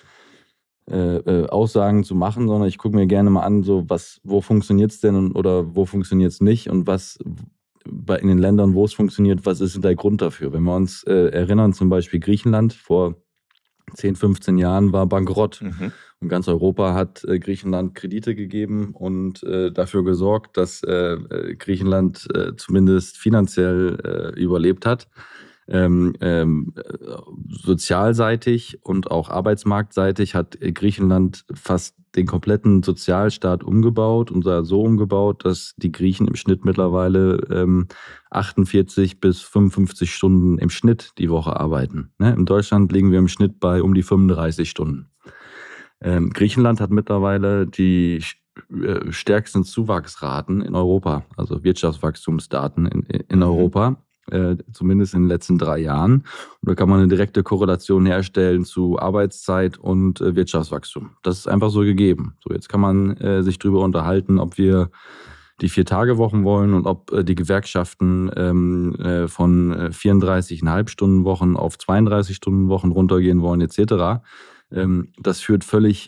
Aussagen zu machen, sondern ich gucke mir gerne mal an, so wo funktioniert es denn oder wo funktioniert es nicht und was in den Ländern, wo es funktioniert, was ist denn der Grund dafür? Wenn wir uns erinnern, zum Beispiel Griechenland vor 10, 15 Jahren war bankrott. Und ganz Europa hat Griechenland Kredite gegeben und dafür gesorgt, dass Griechenland zumindest finanziell überlebt hat. Sozialseitig und auch arbeitsmarktseitig hat Griechenland fast den kompletten Sozialstaat umgebaut und so umgebaut, dass die Griechen im Schnitt mittlerweile 48 bis 55 Stunden im Schnitt die Woche arbeiten. Ne? In Deutschland liegen wir im Schnitt bei um die 35 Stunden. Griechenland hat mittlerweile die stärksten Zuwachsraten in Europa, also Wirtschaftswachstumsdaten in Europa. Zumindest in den letzten 3 Jahren. Und da kann man eine direkte Korrelation herstellen zu Arbeitszeit und Wirtschaftswachstum. Das ist einfach so gegeben. So, jetzt kann man sich darüber unterhalten, ob wir die 4-Tage-Wochen wollen und ob die Gewerkschaften von 34,5 Stunden Wochen auf 32 Stunden Wochen runtergehen wollen, etc. Das führt völlig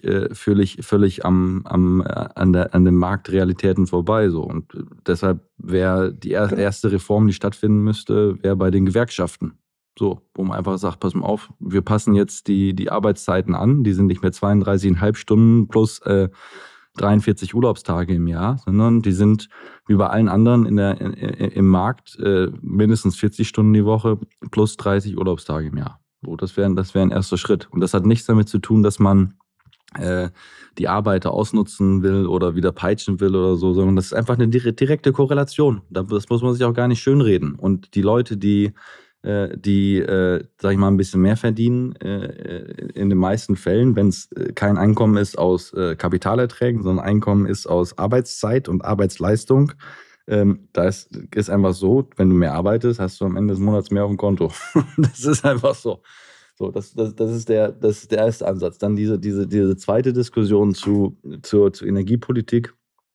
an den Marktrealitäten vorbei. So. Und deshalb wäre die erste Reform, die stattfinden müsste, wäre bei den Gewerkschaften. So, wo man einfach sagt, pass mal auf, wir passen jetzt die Arbeitszeiten an, die sind nicht mehr 32,5 Stunden plus 43 Urlaubstage im Jahr, sondern die sind wie bei allen anderen im Markt mindestens 40 Stunden die Woche plus 30 Urlaubstage im Jahr. So, das wäre ein erster Schritt. Und das hat nichts damit zu tun, dass man die Arbeiter ausnutzen will oder wieder peitschen will oder so, sondern das ist einfach eine direkte Korrelation. Das muss man sich auch gar nicht schönreden. Und die Leute, die sag ich mal, ein bisschen mehr verdienen, in den meisten Fällen, wenn es kein Einkommen ist aus Kapitalerträgen, sondern Einkommen ist aus Arbeitszeit und Arbeitsleistung, da ist einfach so, wenn du mehr arbeitest, hast du am Ende des Monats mehr auf dem Konto. Das ist einfach so. So, das ist der erste Ansatz. Dann diese zweite Diskussion zur Energiepolitik.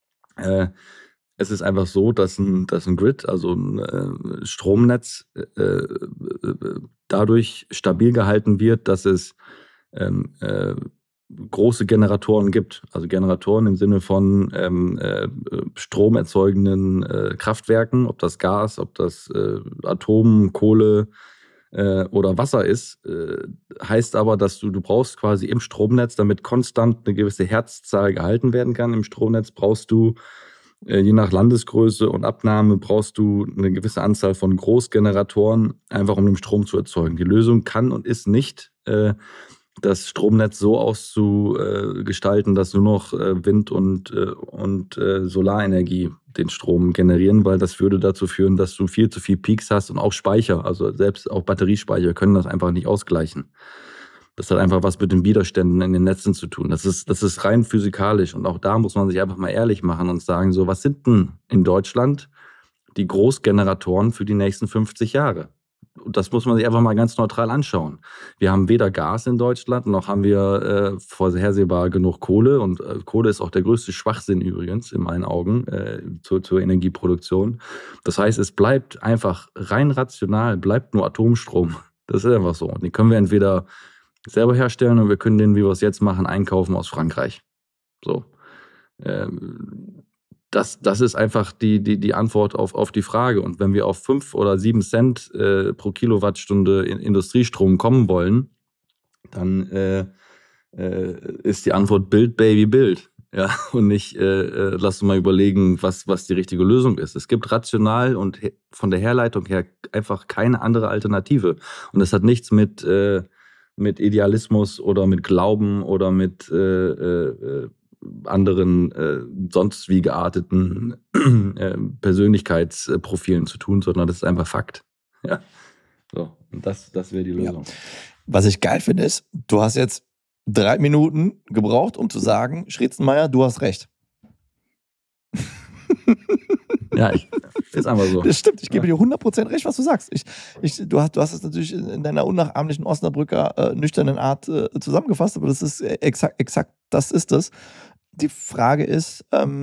Es ist einfach so, dass ein Grid, also ein Stromnetz, dadurch stabil gehalten wird, dass es große Generatoren gibt. Also Generatoren im Sinne von stromerzeugenden Kraftwerken, ob das Gas, ob das Atom, Kohle oder Wasser ist, heißt aber, dass du brauchst quasi im Stromnetz, damit konstant eine gewisse Herzzahl gehalten werden kann. Im Stromnetz brauchst du je nach Landesgröße und Abnahme brauchst du eine gewisse Anzahl von Großgeneratoren, einfach um den Strom zu erzeugen. Die Lösung kann und ist nicht, das Stromnetz so auszugestalten, dass nur noch Wind- und Solarenergie den Strom generieren, weil das würde dazu führen, dass du viel zu viel Peaks hast und auch Speicher, also selbst auch Batteriespeicher können das einfach nicht ausgleichen. Das hat einfach was mit den Widerständen in den Netzen zu tun. Das ist rein physikalisch. Und auch da muss man sich einfach mal ehrlich machen und sagen, so, was sind denn in Deutschland die Großgeneratoren für die nächsten 50 Jahre? Und das muss man sich einfach mal ganz neutral anschauen. Wir haben weder Gas in Deutschland, noch haben wir vorhersehbar genug Kohle. Und Kohle ist auch der größte Schwachsinn übrigens, in meinen Augen, zur Energieproduktion. Das heißt, es bleibt einfach rein rational, bleibt nur Atomstrom. Das ist einfach so. Und den können wir entweder selber herstellen und wir können den, wie wir es jetzt machen, einkaufen aus Frankreich. So. Das ist einfach die Antwort auf die Frage. Und wenn wir auf 5 oder 7 Cent pro Kilowattstunde in Industriestrom kommen wollen, dann ist die Antwort Build, Baby, Build. Ja, und nicht, lass uns mal überlegen, was die richtige Lösung ist. Es gibt rational und von der Herleitung her einfach keine andere Alternative. Und das hat nichts mit Idealismus oder mit Glauben oder mit anderen sonst wie gearteten Persönlichkeitsprofilen zu tun, sondern das ist einfach Fakt. Ja, so. Und das wäre die Lösung. Ja. Was ich geil finde, ist, du hast jetzt 3 Minuten gebraucht, um zu sagen, Schritzenmeier, du hast recht. Ja, ist einfach so. Das stimmt, ich gebe dir 100% recht, was du sagst. Du hast es natürlich in deiner unnachahmlichen Osnabrücker nüchternen Art zusammengefasst, aber das ist exakt das ist es. Die Frage ist,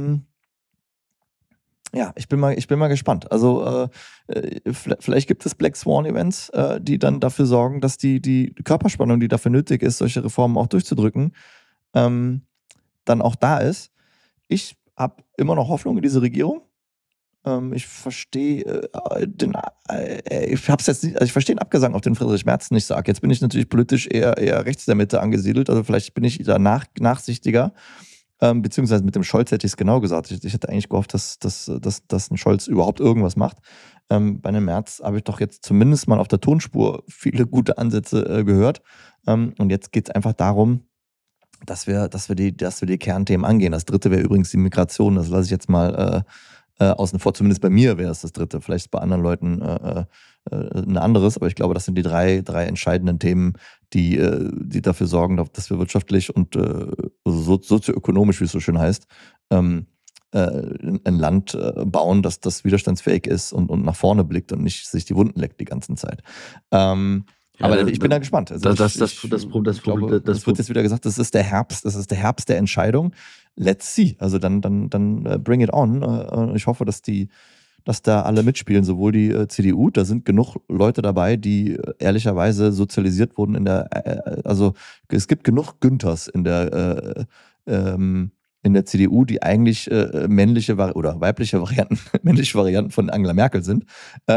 ja, ich bin mal gespannt. Also vielleicht gibt es Black Swan Events, die dann dafür sorgen, dass die Körperspannung, die dafür nötig ist, solche Reformen auch durchzudrücken, dann auch da ist. Ich habe immer noch Hoffnung in diese Regierung. Ich verstehe ich verstehe den Abgesang auf den Friedrich Merz nicht stark. Jetzt bin ich natürlich politisch eher rechts der Mitte angesiedelt, also vielleicht bin ich da nachsichtiger. Beziehungsweise mit dem Scholz hätte ich es genau gesagt. Ich hätte eigentlich gehofft, dass ein Scholz überhaupt irgendwas macht. Bei einem Merz habe ich doch jetzt zumindest mal auf der Tonspur viele gute Ansätze gehört. Und jetzt geht es einfach darum, dass wir die Kernthemen angehen. Das dritte wäre übrigens die Migration. Das lasse ich jetzt mal außen vor. Zumindest bei mir wäre es das dritte. Vielleicht bei anderen Leuten ein anderes. Aber ich glaube, das sind die drei entscheidenden Themen, die dafür sorgen, dass wir wirtschaftlich und sozioökonomisch, wie es so schön heißt, ein Land bauen, das widerstandsfähig ist und nach vorne blickt und nicht sich die Wunden leckt die ganze Zeit. Aber ich bin da gespannt. Also das wird jetzt wieder gesagt, das ist der Herbst der Entscheidung. Let's see. Also dann bring it on. Ich hoffe, dass da alle mitspielen, sowohl die CDU, da sind genug Leute dabei, die ehrlicherweise sozialisiert wurden also es gibt genug Günthers in der CDU, die eigentlich männliche oder weibliche Varianten, männliche Varianten von Angela Merkel sind,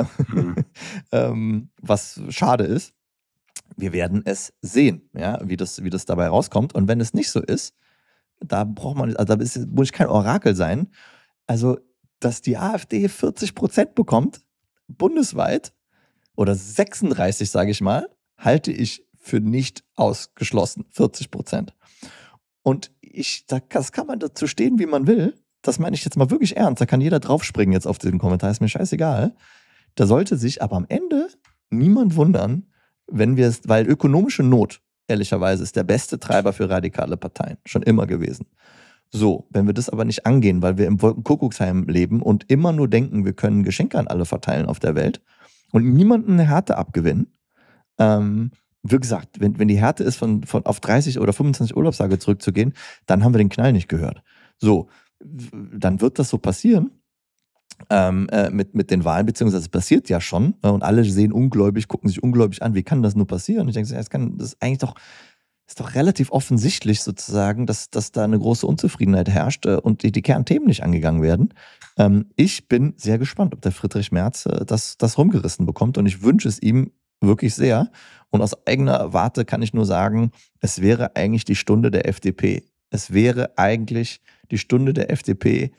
was schade ist. Wir werden es sehen, ja, wie das dabei rauskommt. Und wenn es nicht so ist, da muss ich kein Orakel sein. Also, dass die AfD 40% bekommt, bundesweit, oder 36, sage ich mal, halte ich für nicht ausgeschlossen. 40%. Und das kann man dazu stehen, wie man will. Das meine ich jetzt mal wirklich ernst. Da kann jeder draufspringen jetzt auf den Kommentar, ist mir scheißegal. Da sollte sich aber am Ende niemand wundern, weil ökonomische Not, ehrlicherweise, ist der beste Treiber für radikale Parteien. Schon immer gewesen. So, wenn wir das aber nicht angehen, weil wir im Wolkenkuckucksheim leben und immer nur denken, wir können Geschenke an alle verteilen auf der Welt und niemanden eine Härte abgewinnen, wie gesagt, wenn die Härte ist, von auf 30 oder 25 Urlaubstage zurückzugehen, dann haben wir den Knall nicht gehört. So, dann wird das so passieren. Mit den Wahlen, beziehungsweise es passiert ja schon und alle sehen ungläubig, gucken sich ungläubig an, wie kann das nur passieren? Und ich denke, das ist eigentlich ist doch relativ offensichtlich sozusagen, dass da eine große Unzufriedenheit herrscht und die Kernthemen nicht angegangen werden. Ich bin sehr gespannt, ob der Friedrich Merz das rumgerissen bekommt und ich wünsche es ihm wirklich sehr. Und aus eigener Warte kann ich nur sagen, es wäre eigentlich die Stunde der FDP. Es wäre eigentlich die Stunde der FDP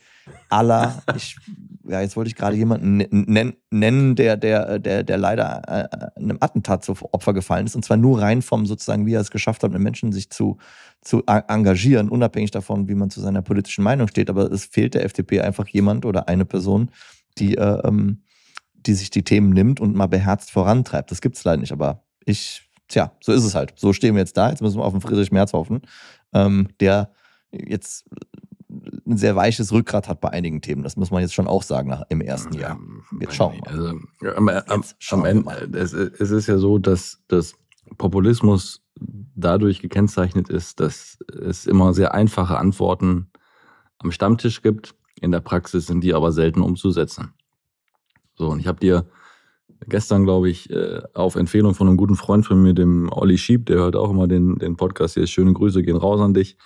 jetzt wollte ich gerade jemanden nennen, der leider einem Attentat zu Opfer gefallen ist. Und zwar nur rein vom sozusagen, wie er es geschafft hat, mit Menschen sich zu engagieren, unabhängig davon, wie man zu seiner politischen Meinung steht. Aber es fehlt der FDP einfach jemand oder eine Person, die sich die Themen nimmt und mal beherzt vorantreibt. Das gibt es leider nicht. Aber so ist es halt. So stehen wir jetzt da. Jetzt müssen wir auf den Friedrich Merz hoffen, der jetzt ein sehr weiches Rückgrat hat bei einigen Themen. Das muss man jetzt schon auch sagen im ersten Jahr. Jetzt schauen wir mal. Am Ende, es ist ja so, dass Populismus dadurch gekennzeichnet ist, dass es immer sehr einfache Antworten am Stammtisch gibt. In der Praxis sind die aber selten umzusetzen. So, und ich habe dir gestern, glaube ich, auf Empfehlung von einem guten Freund von mir, dem Olli Schieb, der hört auch immer den Podcast hier, schöne Grüße gehen raus an dich.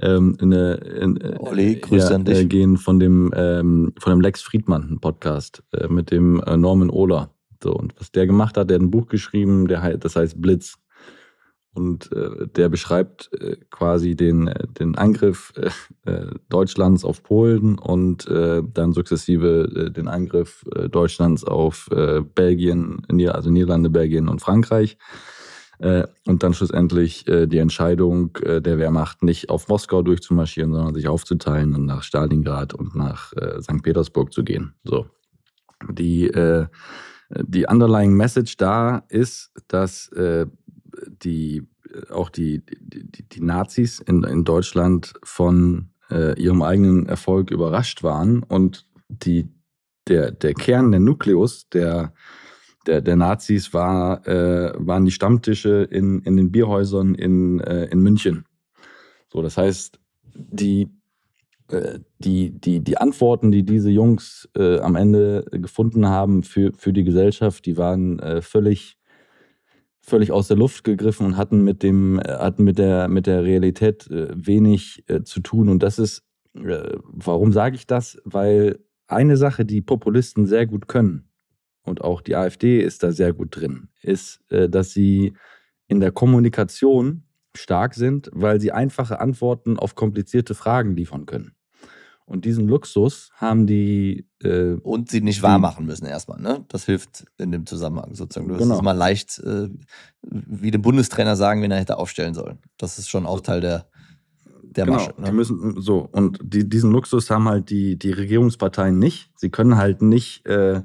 Olli, Grüße an dich. Gehen von dem Lex Friedmann Podcast mit dem Norman Ohler. So, und was der gemacht hat, der hat ein Buch geschrieben, das heißt Blitz. Und der beschreibt quasi den Angriff Deutschlands auf Polen und dann sukzessive den Angriff Deutschlands auf Belgien, also Niederlande, Belgien und Frankreich. Und dann schlussendlich die Entscheidung der Wehrmacht, nicht auf Moskau durchzumarschieren, sondern sich aufzuteilen und nach Stalingrad und nach St. Petersburg zu gehen. So. Die underlying Message da ist, dass die Nazis in Deutschland von ihrem eigenen Erfolg überrascht waren und der Kern, der Nukleus der Nazis waren die Stammtische in den Bierhäusern in München. So, das heißt, die Antworten, die diese Jungs am Ende gefunden haben für die Gesellschaft, die waren völlig aus der Luft gegriffen und hatten mit der Realität wenig zu tun. Und das ist, warum sage ich das? Weil eine Sache, die Populisten sehr gut können, und auch die AfD ist da sehr gut drin, ist, dass sie in der Kommunikation stark sind, weil sie einfache Antworten auf komplizierte Fragen liefern können. Und diesen Luxus haben die... und sie nicht wahr machen müssen erstmal, ne? Das hilft in dem Zusammenhang sozusagen. Du hast es mal leicht, wie dem Bundestrainer sagen, wen er hätte aufstellen sollen. Das ist schon auch Teil der Masche. Ne? Die müssen so, und diesen Luxus haben halt die Regierungsparteien nicht. Sie können halt nicht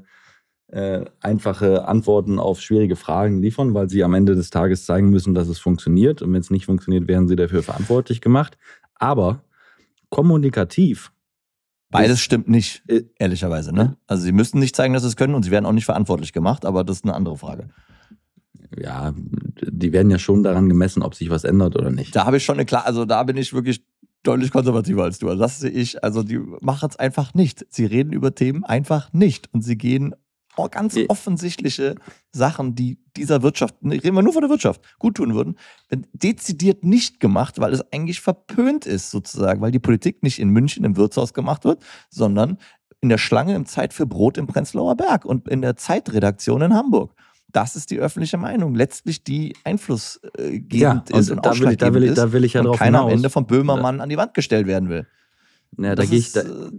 einfache Antworten auf schwierige Fragen liefern, weil sie am Ende des Tages zeigen müssen, dass es funktioniert. Und wenn es nicht funktioniert, werden sie dafür verantwortlich gemacht. Aber kommunikativ... Beides stimmt nicht, ehrlicherweise. Ne? Also sie müssen nicht zeigen, dass sie es können und sie werden auch nicht verantwortlich gemacht, aber das ist eine andere Frage. Ja, die werden ja schon daran gemessen, ob sich was ändert oder nicht. Da habe ich schon da bin ich wirklich deutlich konservativer als du. Also das sehe ich, also die machen es einfach nicht. Sie reden über Themen einfach nicht und sie gehen ganz offensichtliche Sachen, die dieser Wirtschaft, reden wir nur von der Wirtschaft, gut tun würden, dezidiert nicht gemacht, weil es eigentlich verpönt ist sozusagen, weil die Politik nicht in München im Wirtshaus gemacht wird, sondern in der Schlange im Zeit für Brot im Prenzlauer Berg und in der Zeitredaktion in Hamburg. Das ist die öffentliche Meinung, letztlich die einflussgebend ist und ausschlaggebend ist und keiner am Ende von Böhmermann an die Wand gestellt werden will. Ja, da will ich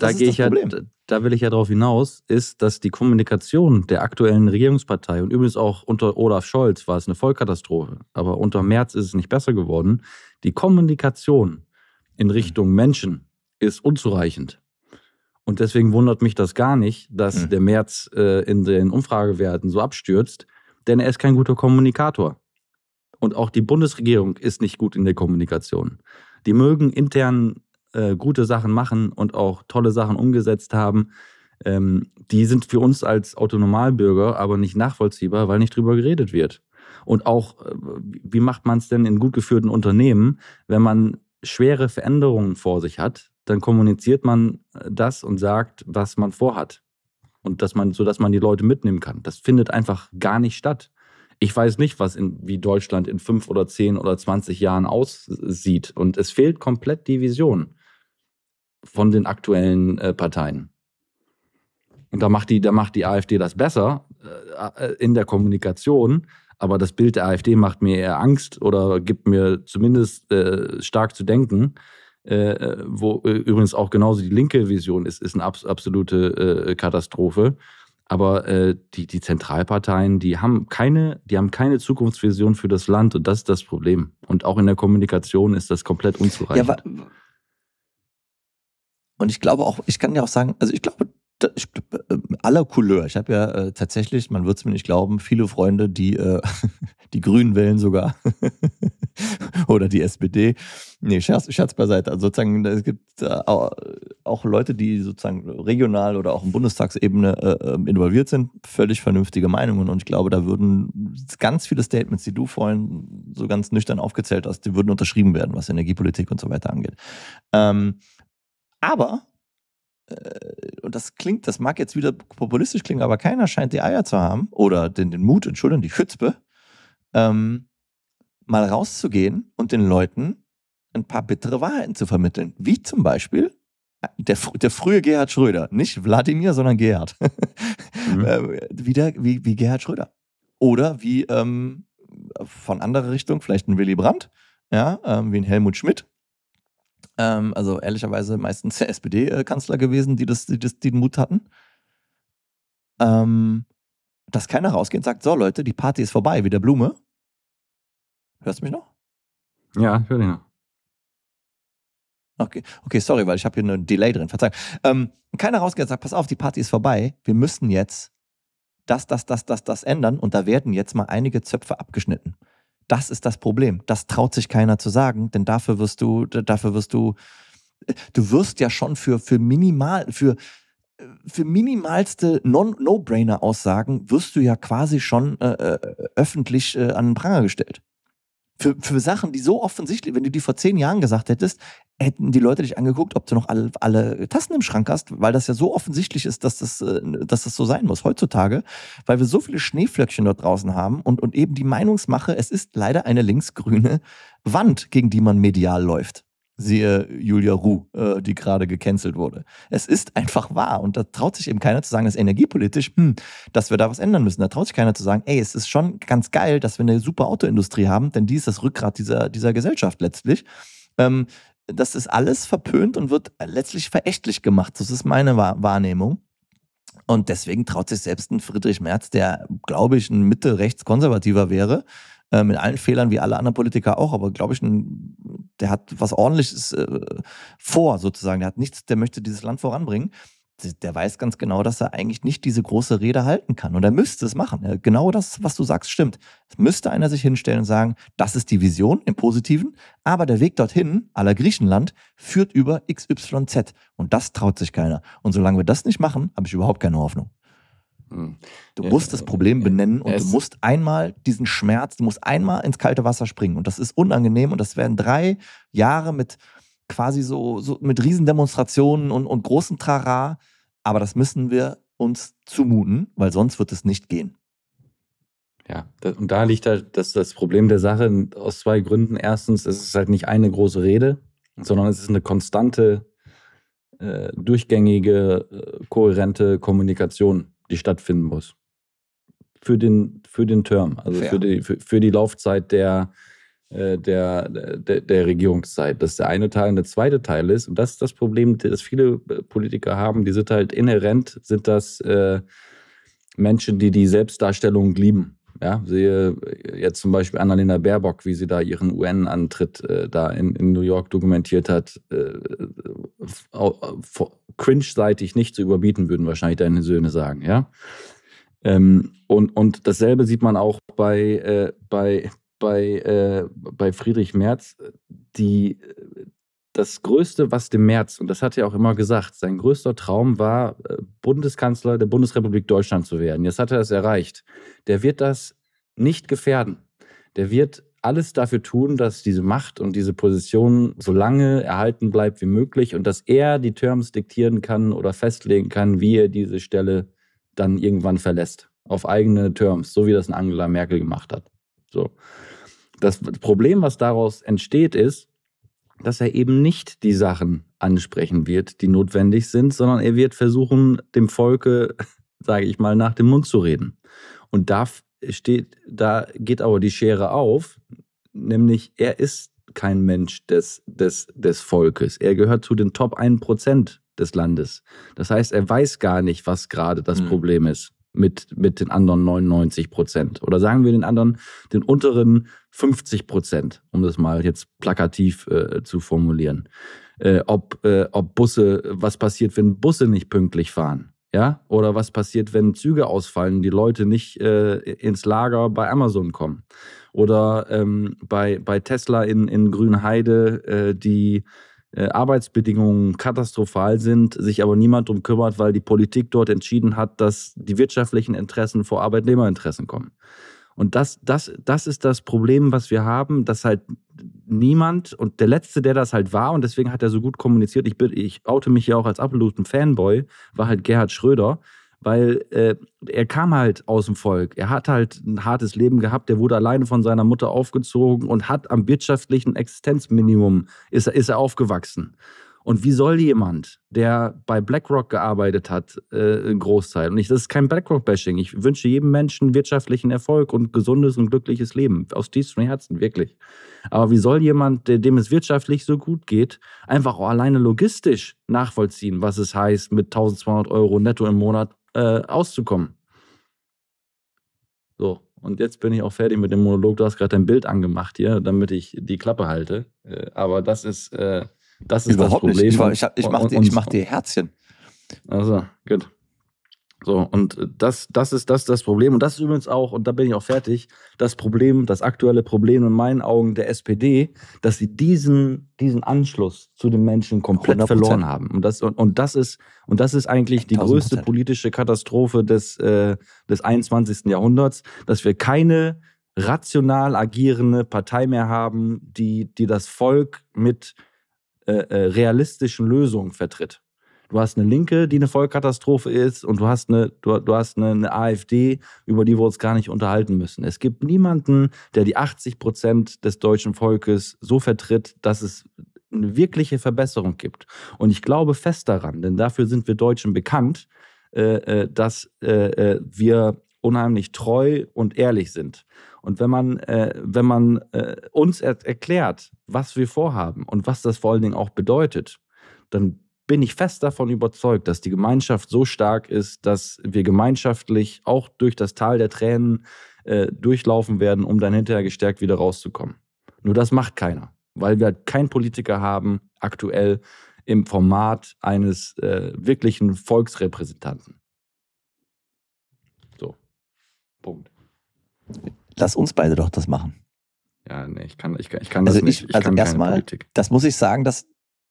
ja darauf hinaus, ist, dass die Kommunikation der aktuellen Regierungspartei und übrigens auch unter Olaf Scholz war es eine Vollkatastrophe, aber unter Merz ist es nicht besser geworden. Die Kommunikation in Richtung Menschen ist unzureichend. Und deswegen wundert mich das gar nicht, dass der Merz in den Umfragewerten so abstürzt, denn er ist kein guter Kommunikator. Und auch die Bundesregierung ist nicht gut in der Kommunikation. Die mögen intern gute Sachen machen und auch tolle Sachen umgesetzt haben, die sind für uns als Autonomalbürger aber nicht nachvollziehbar, weil nicht drüber geredet wird. Und auch, wie macht man es denn in gut geführten Unternehmen, wenn man schwere Veränderungen vor sich hat, dann kommuniziert man das und sagt, was man vorhat. Und sodass man die Leute mitnehmen kann. Das findet einfach gar nicht statt. Ich weiß nicht, wie Deutschland in 5 oder 10 oder 20 Jahren aussieht. Und es fehlt komplett die Vision von den aktuellen Parteien. Und da macht die AfD das besser in der Kommunikation, aber das Bild der AfD macht mir eher Angst oder gibt mir zumindest stark zu denken, wo übrigens auch genauso die linke Vision ist eine absolute Katastrophe. Aber die Zentralparteien, die haben keine Zukunftsvision für das Land und das ist das Problem. Und auch in der Kommunikation ist das komplett unzureichend. Ja, und ich glaube auch, ich kann ja auch sagen, also ich glaube, aller Couleur. Ich habe ja tatsächlich, man wird es mir nicht glauben, viele Freunde, die die Grünen wählen sogar oder die SPD. Nee, Scherz beiseite. Also sozusagen, es gibt auch Leute, die sozusagen regional oder auch in Bundestagsebene involviert sind, völlig vernünftige Meinungen. Und ich glaube, da würden ganz viele Statements, die du vorhin so ganz nüchtern aufgezählt hast, die würden unterschrieben werden, was Energiepolitik und so weiter angeht. Aber und das mag jetzt wieder populistisch klingen, aber keiner scheint die Eier zu haben oder den Mut, die Chutzpe, mal rauszugehen und den Leuten ein paar bittere Wahrheiten zu vermitteln. Wie zum Beispiel der frühe Gerhard Schröder. Nicht Wladimir, sondern Gerhard. Wie Gerhard Schröder. Oder wie von anderer Richtung, vielleicht ein Willy Brandt, ja, wie ein Helmut Schmidt. Also ehrlicherweise meistens der SPD-Kanzler gewesen, die den Mut hatten. Dass keiner rausgeht und sagt, so Leute, die Party ist vorbei, wie der Blume. Hörst du mich noch? Ja, ich höre dich noch. Okay, sorry, weil ich habe hier einen Delay drin, Verzeihung. Keiner rausgeht und sagt, pass auf, die Party ist vorbei, wir müssen jetzt das ändern und da werden jetzt mal einige Zöpfe abgeschnitten. Das ist das Problem. Das traut sich keiner zu sagen, denn du wirst ja schon für minimalste No-Brainer-Aussagen wirst du ja quasi schon öffentlich an den Pranger gestellt. Für Sachen, die so offensichtlich, wenn du die vor 10 Jahren gesagt hättest, hätten die Leute dich angeguckt, ob du noch alle Tassen im Schrank hast, weil das ja so offensichtlich ist, dass das so sein muss heutzutage, weil wir so viele Schneeflöckchen dort draußen haben und eben die Meinungsmache, es ist leider eine linksgrüne Wand, gegen die man medial läuft. Siehe Julia Ruh, die gerade gecancelt wurde. Es ist einfach wahr und da traut sich eben keiner zu sagen, dass energiepolitisch, dass wir da was ändern müssen. Da traut sich keiner zu sagen, ey, es ist schon ganz geil, dass wir eine super Autoindustrie haben, denn die ist das Rückgrat dieser Gesellschaft letztlich. Das ist alles verpönt und wird letztlich verächtlich gemacht. Das ist meine Wahrnehmung. Und deswegen traut sich selbst ein Friedrich Merz, der, glaube ich, ein Mitte-Rechts-Konservativer wäre, mit allen Fehlern wie alle anderen Politiker auch, aber glaube ich, der hat was Ordentliches vor, sozusagen. Der hat nichts, der möchte dieses Land voranbringen. Der weiß ganz genau, dass er eigentlich nicht diese große Rede halten kann. Und er müsste es machen. Genau das, was du sagst, stimmt. Es müsste einer sich hinstellen und sagen, das ist die Vision im Positiven, aber der Weg dorthin, à la Griechenland, führt über XYZ. Und das traut sich keiner. Und solange wir das nicht machen, habe ich überhaupt keine Hoffnung. Du musst das Problem benennen und du musst einmal diesen Schmerz, du musst einmal ins kalte Wasser springen. Und das ist unangenehm und das werden 3 Jahre mit quasi so mit Riesendemonstrationen und großem Trara. Aber das müssen wir uns zumuten, weil sonst wird es nicht gehen. Ja, und da liegt halt das Problem der Sache aus 2 Gründen. Erstens, es ist halt nicht eine große Rede, sondern es ist eine konstante, durchgängige, kohärente Kommunikation, die stattfinden muss. Für den Term, also für die Laufzeit der Regierungszeit. Das ist der eine Teil. Und der zweite Teil ist, und das ist das Problem, das viele Politiker haben, die sind halt inhärent, sind das Menschen, die Selbstdarstellung lieben. Ja, sehe jetzt zum Beispiel Annalena Baerbock, wie sie da ihren UN-Antritt da in New York dokumentiert hat, cringe-seitig nicht zu überbieten, würden wahrscheinlich deine Söhne sagen, ja. Und dasselbe sieht man auch bei Friedrich Merz. Das Größte, was dem Merz, und das hat er auch immer gesagt, sein größter Traum war, Bundeskanzler der Bundesrepublik Deutschland zu werden. Jetzt hat er es erreicht. Der wird das nicht gefährden. Der wird alles dafür tun, dass diese Macht und diese Position so lange erhalten bleibt wie möglich und dass er die Terms diktieren kann oder festlegen kann, wie er diese Stelle dann irgendwann verlässt. Auf eigene Terms, so wie das Angela Merkel gemacht hat. So. Das Problem, was daraus entsteht, ist, dass er eben nicht die Sachen ansprechen wird, die notwendig sind, sondern er wird versuchen, dem Volke, sage ich mal, nach dem Mund zu reden. Und da geht aber die Schere auf, nämlich er ist kein Mensch des Volkes. Er gehört zu den Top 1% des Landes. Das heißt, er weiß gar nicht, was gerade das Problem ist mit den anderen 99%. Oder sagen wir den unteren 50%, um das mal jetzt plakativ zu formulieren. Ob Busse, was passiert, wenn Busse nicht pünktlich fahren? Ja? Oder was passiert, wenn Züge ausfallen und die Leute nicht ins Lager bei Amazon kommen? Oder bei Tesla in Grünheide, die Arbeitsbedingungen katastrophal sind, sich aber niemand drum kümmert, weil die Politik dort entschieden hat, dass die wirtschaftlichen Interessen vor Arbeitnehmerinteressen kommen. Und das ist das Problem, was wir haben, dass halt niemand, und der Letzte, der das halt war, und deswegen hat er so gut kommuniziert, ich oute mich ja auch als absoluten Fanboy, war halt Gerhard Schröder, weil er kam halt aus dem Volk. Er hat halt ein hartes Leben gehabt, der wurde alleine von seiner Mutter aufgezogen und hat am wirtschaftlichen Existenzminimum ist er aufgewachsen. Und wie soll jemand, der bei BlackRock gearbeitet hat, ein Großteil, und das ist kein BlackRock-Bashing, ich wünsche jedem Menschen wirtschaftlichen Erfolg und gesundes und glückliches Leben, aus tiefstem Herzen, wirklich. Aber wie soll jemand, dem es wirtschaftlich so gut geht, einfach auch alleine logistisch nachvollziehen, was es heißt, mit 1.200 € netto im Monat auszukommen? So, und jetzt bin ich auch fertig mit dem Monolog. Du hast gerade dein Bild angemacht hier, damit ich die Klappe halte. Aber das ist das Überhaupt Problem. nicht. Ich mach dir Herzchen. Also, gut. So, und das ist das Problem. Und das ist übrigens auch, und da bin ich auch fertig, das aktuelle Problem in meinen Augen der SPD, dass sie diesen Anschluss zu den Menschen komplett 100%. verloren haben. Und das ist eigentlich die größte 1000%. politische Katastrophe des 21. Jahrhunderts, dass wir keine rational agierende Partei mehr haben, die das Volk mit realistischen Lösungen vertritt. Du hast eine Linke, die eine Vollkatastrophe ist, und du hast eine AfD, über die wir uns gar nicht unterhalten müssen. Es gibt niemanden, der die 80% des deutschen Volkes so vertritt, dass es eine wirkliche Verbesserung gibt. Und ich glaube fest daran, denn dafür sind wir Deutschen bekannt, dass wir unheimlich treu und ehrlich sind. Und wenn man uns erklärt, was wir vorhaben und was das vor allen Dingen auch bedeutet, dann bin ich fest davon überzeugt, dass die Gemeinschaft so stark ist, dass wir gemeinschaftlich auch durch das Tal der Tränen durchlaufen werden, um dann hinterher gestärkt wieder rauszukommen. Nur das macht keiner, weil wir halt keinen Politiker haben, aktuell im Format eines wirklichen Volksrepräsentanten. So, Punkt. Lass uns beide doch das machen. Ja, nee, ich kann das nicht. Ich kann keine Politik. Das muss ich sagen, dass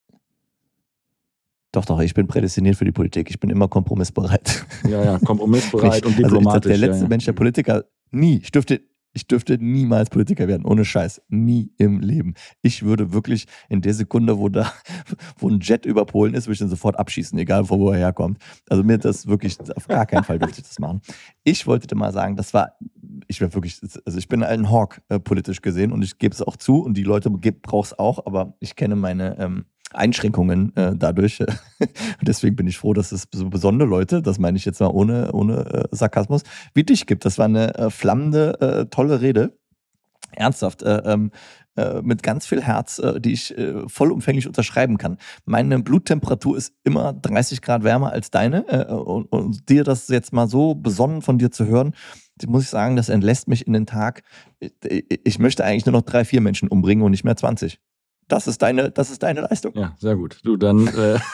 Doch, ich bin prädestiniert für die Politik. Ich bin immer kompromissbereit. Ja, kompromissbereit und diplomatisch. Also der letzte Mensch, der Politiker, nie. Ich dürfte niemals Politiker werden, ohne Scheiß. Nie im Leben. Ich würde wirklich in der Sekunde, wo ein Jet über Polen ist, würde ich den sofort abschießen, egal von wo er herkommt. Also mir das wirklich, auf gar keinen Fall dürfte ich das machen. Ich wollte dir mal sagen, ich bin ein Hawk politisch gesehen, und ich gebe es auch zu, und die Leute brauchen es auch, aber ich kenne meine Einschränkungen dadurch. Deswegen bin ich froh, dass es so besondere Leute, das meine ich jetzt mal ohne Sarkasmus, wie dich gibt. Das war eine flammende, tolle Rede. Ernsthaft. Mit ganz viel Herz, die ich vollumfänglich unterschreiben kann. Meine Bluttemperatur ist immer 30 Grad wärmer als deine. Und dir das jetzt mal so besonnen von dir zu hören, muss ich sagen, das entlässt mich in den Tag. Ich möchte eigentlich nur noch 3, 4 Menschen umbringen und nicht mehr 20. Das ist deine Leistung. Ja, sehr gut. Du dann.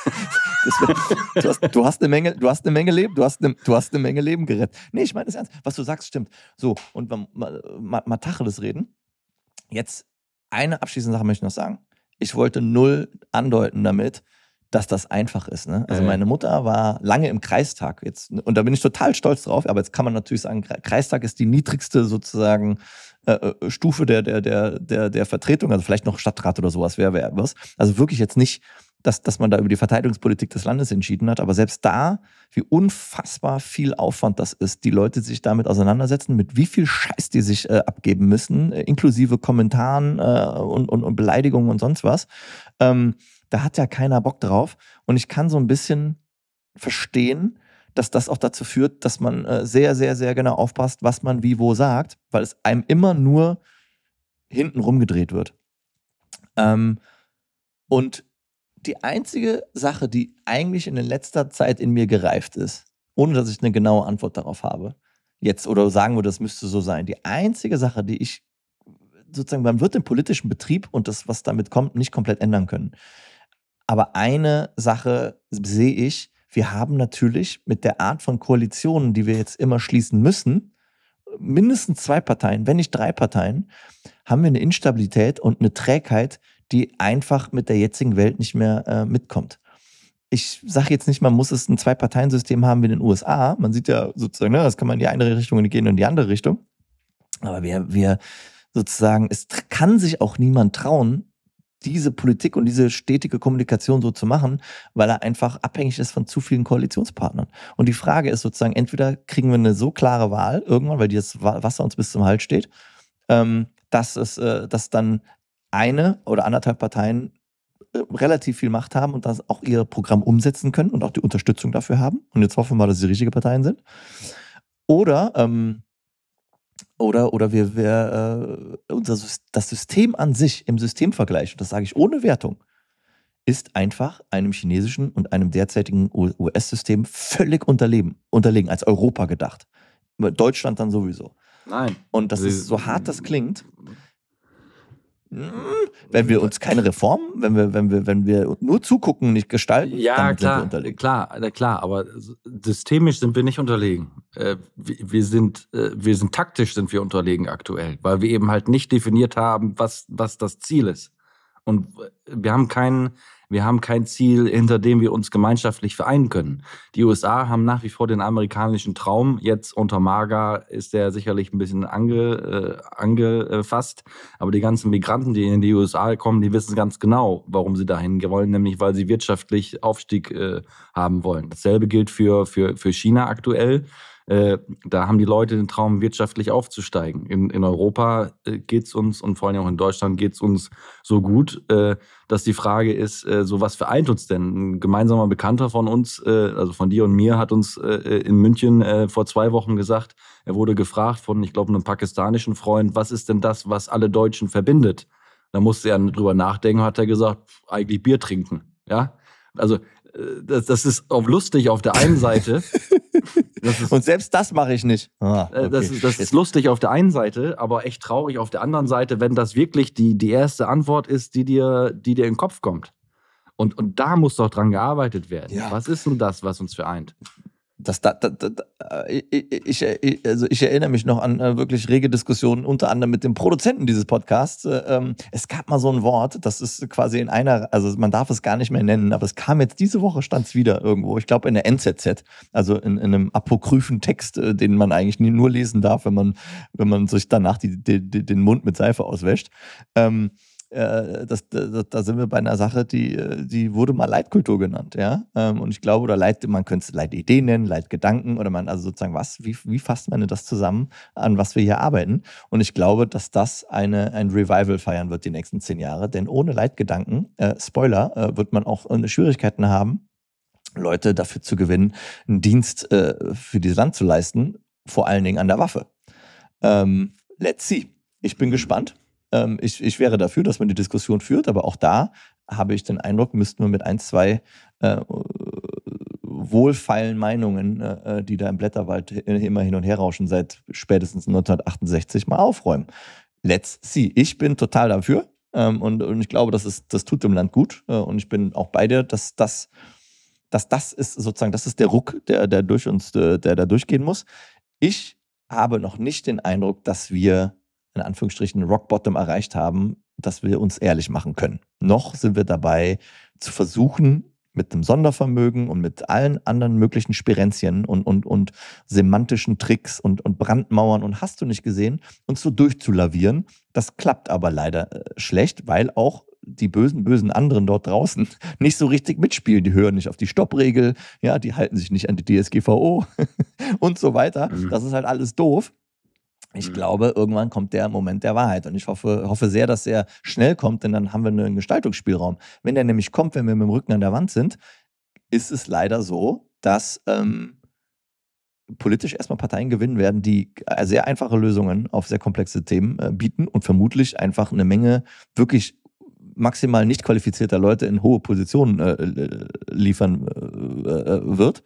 Du hast eine Menge Leben gerettet. Nee, ich meine das ernst. Was du sagst, stimmt. So, und mal Tacheles reden. Jetzt eine abschließende Sache möchte ich noch sagen. Ich wollte null andeuten damit, dass das einfach ist. Ne? Also meine Mutter war lange im Kreistag jetzt, und da bin ich total stolz drauf, aber jetzt kann man natürlich sagen, Kreistag ist die niedrigste sozusagen Stufe der Vertretung, also vielleicht noch Stadtrat oder sowas wäre was. Also wirklich jetzt nicht, dass man da über die Verteidigungspolitik des Landes entschieden hat, aber selbst da, wie unfassbar viel Aufwand das ist, die Leute sich damit auseinandersetzen, mit wie viel Scheiß die sich abgeben müssen, inklusive Kommentaren und Beleidigungen und sonst was. Da hat ja keiner Bock drauf, und ich kann so ein bisschen verstehen, dass das auch dazu führt, dass man sehr, sehr, sehr genau aufpasst, was man wie wo sagt, weil es einem immer nur hinten rumgedreht wird. Und die einzige Sache, die eigentlich in letzter Zeit in mir gereift ist, ohne dass ich eine genaue Antwort darauf habe, jetzt oder sagen würde, das müsste so sein, die einzige Sache, die ich sozusagen, man wird den politischen Betrieb und das, was damit kommt, nicht komplett ändern können. Aber eine Sache sehe ich, wir haben natürlich mit der Art von Koalitionen, die wir jetzt immer schließen müssen, mindestens 2 Parteien, wenn nicht 3 Parteien, haben wir eine Instabilität und eine Trägheit, die einfach mit der jetzigen Welt nicht mehr mitkommt. Ich sage jetzt nicht, man muss es ein 2-Parteien-System haben wie in den USA. Man sieht ja sozusagen, das kann man in die eine Richtung gehen und in die andere Richtung. Aber wir sozusagen, es kann sich auch niemand trauen, diese Politik und diese stetige Kommunikation so zu machen, weil er einfach abhängig ist von zu vielen Koalitionspartnern. Und die Frage ist sozusagen, entweder kriegen wir eine so klare Wahl irgendwann, weil das Wasser uns bis zum Hals steht, dass dann eine oder 1,5 Parteien relativ viel Macht haben und das auch ihr Programm umsetzen können und auch die Unterstützung dafür haben. Und jetzt hoffen wir mal, dass sie die richtige Parteien sind. Oder das System an sich im Systemvergleich, und das sage ich ohne Wertung, ist einfach einem chinesischen und einem derzeitigen US-System völlig unterlegen, als Europa gedacht. Deutschland dann sowieso. Nein. Und das ist so hart das klingt, wenn wir uns keine Reformen, wenn wir nur zugucken, nicht gestalten, ja, dann sind wir unterlegen. Klar, aber systemisch sind wir nicht unterlegen. Wir sind taktisch sind wir unterlegen aktuell, weil wir eben halt nicht definiert haben, was das Ziel ist. Und wir haben kein Ziel, hinter dem wir uns gemeinschaftlich vereinen können. Die USA haben nach wie vor den amerikanischen Traum. Jetzt unter MAGA ist der sicherlich ein bisschen angefasst. Aber die ganzen Migranten, die in die USA kommen, die wissen ganz genau, warum sie dahin wollen. Nämlich, weil sie wirtschaftlich Aufstieg haben wollen. Dasselbe gilt für China aktuell. Da haben die Leute den Traum, wirtschaftlich aufzusteigen. In Europa geht's uns und vor allem auch in Deutschland geht's uns so gut, dass die Frage ist, so was vereint uns denn? Ein gemeinsamer Bekannter von uns, also von dir und mir, hat uns in München vor 2 Wochen gesagt, er wurde gefragt von, ich glaube, einem pakistanischen Freund, was ist denn das, was alle Deutschen verbindet? Da musste er drüber nachdenken, hat er gesagt, eigentlich Bier trinken. Ja, also das ist auch lustig auf der einen Seite. Und selbst das mache ich nicht. Okay. Das ist lustig auf der einen Seite, aber echt traurig auf der anderen Seite, wenn das wirklich die erste Antwort ist, die dir in den Kopf kommt. Und da muss doch dran gearbeitet werden. Ja. Was ist denn das, was uns vereint? Ich erinnere mich noch an wirklich rege Diskussionen, unter anderem mit dem Produzenten dieses Podcasts. Es gab mal so ein Wort, das ist quasi also man darf es gar nicht mehr nennen, aber es kam jetzt diese Woche, stand es wieder irgendwo, ich glaube in der NZZ, also in einem apokryphen Text, den man eigentlich nur lesen darf, wenn man sich danach den Mund mit Seife auswäscht. Da sind wir bei einer Sache, die wurde mal Leitkultur genannt, ja. Und ich glaube, man könnte es Leitidee nennen, Leitgedanken, oder also sozusagen wie fasst man das zusammen, an was wir hier arbeiten? Und ich glaube, dass das ein Revival feiern wird die nächsten 10 Jahre, denn ohne Leitgedanken, Spoiler, wird man auch Schwierigkeiten haben, Leute dafür zu gewinnen, einen Dienst für dieses Land zu leisten, vor allen Dingen an der Waffe. Let's see. Ich bin gespannt. Ich wäre dafür, dass man die Diskussion führt, aber auch da habe ich den Eindruck, müssten wir mit 1, 2 wohlfeilen Meinungen, die da im Blätterwald immer hin und her rauschen, seit spätestens 1968 mal aufräumen. Let's see. Ich bin total dafür und ich glaube, das tut dem Land gut und ich bin auch bei dir, dass das ist sozusagen, das ist der Ruck, der da durchgehen muss. Ich habe noch nicht den Eindruck, dass wir in Anführungsstrichen Rock Bottom erreicht haben, dass wir uns ehrlich machen können. Noch sind wir dabei, zu versuchen, mit einem Sondervermögen und mit allen anderen möglichen Spirenzien und semantischen Tricks und Brandmauern und hast du nicht gesehen, uns so durchzulavieren. Das klappt aber leider schlecht, weil auch die bösen anderen dort draußen nicht so richtig mitspielen. Die hören nicht auf die Stoppregel, ja, die halten sich nicht an die DSGVO und so weiter. Das ist halt alles doof. Ich glaube, irgendwann kommt der Moment der Wahrheit und ich hoffe sehr, dass er schnell kommt, denn dann haben wir einen Gestaltungsspielraum. Wenn der nämlich kommt, wenn wir mit dem Rücken an der Wand sind, ist es leider so, dass politisch erstmal Parteien gewinnen werden, die sehr einfache Lösungen auf sehr komplexe Themen bieten und vermutlich einfach eine Menge wirklich maximal nicht qualifizierter Leute in hohe Positionen liefern wird.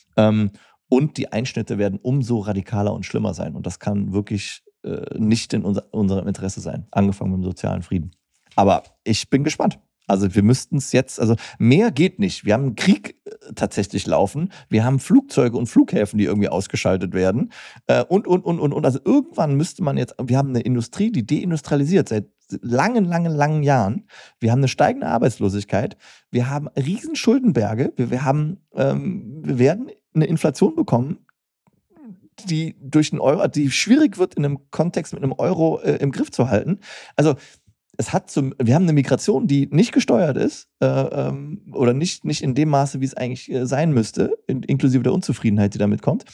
Und die Einschnitte werden umso radikaler und schlimmer sein. Und das kann wirklich nicht in unserem Interesse sein. Angefangen mit dem sozialen Frieden. Aber ich bin gespannt. Also wir müssten es jetzt, also mehr geht nicht. Wir haben einen Krieg tatsächlich laufen. Wir haben Flugzeuge und Flughäfen, die irgendwie ausgeschaltet werden. Und. Also irgendwann müsste man jetzt, wir haben eine Industrie, die deindustrialisiert seit langen Jahren. Wir haben eine steigende Arbeitslosigkeit. Wir haben riesen Schuldenberge. Wir werden eine Inflation bekommen, die durch den Euro, die schwierig wird in einem Kontext mit einem Euro im Griff zu halten. Also wir haben eine Migration, die nicht gesteuert ist oder nicht in dem Maße, wie es eigentlich sein müsste, inklusive der Unzufriedenheit, die damit kommt.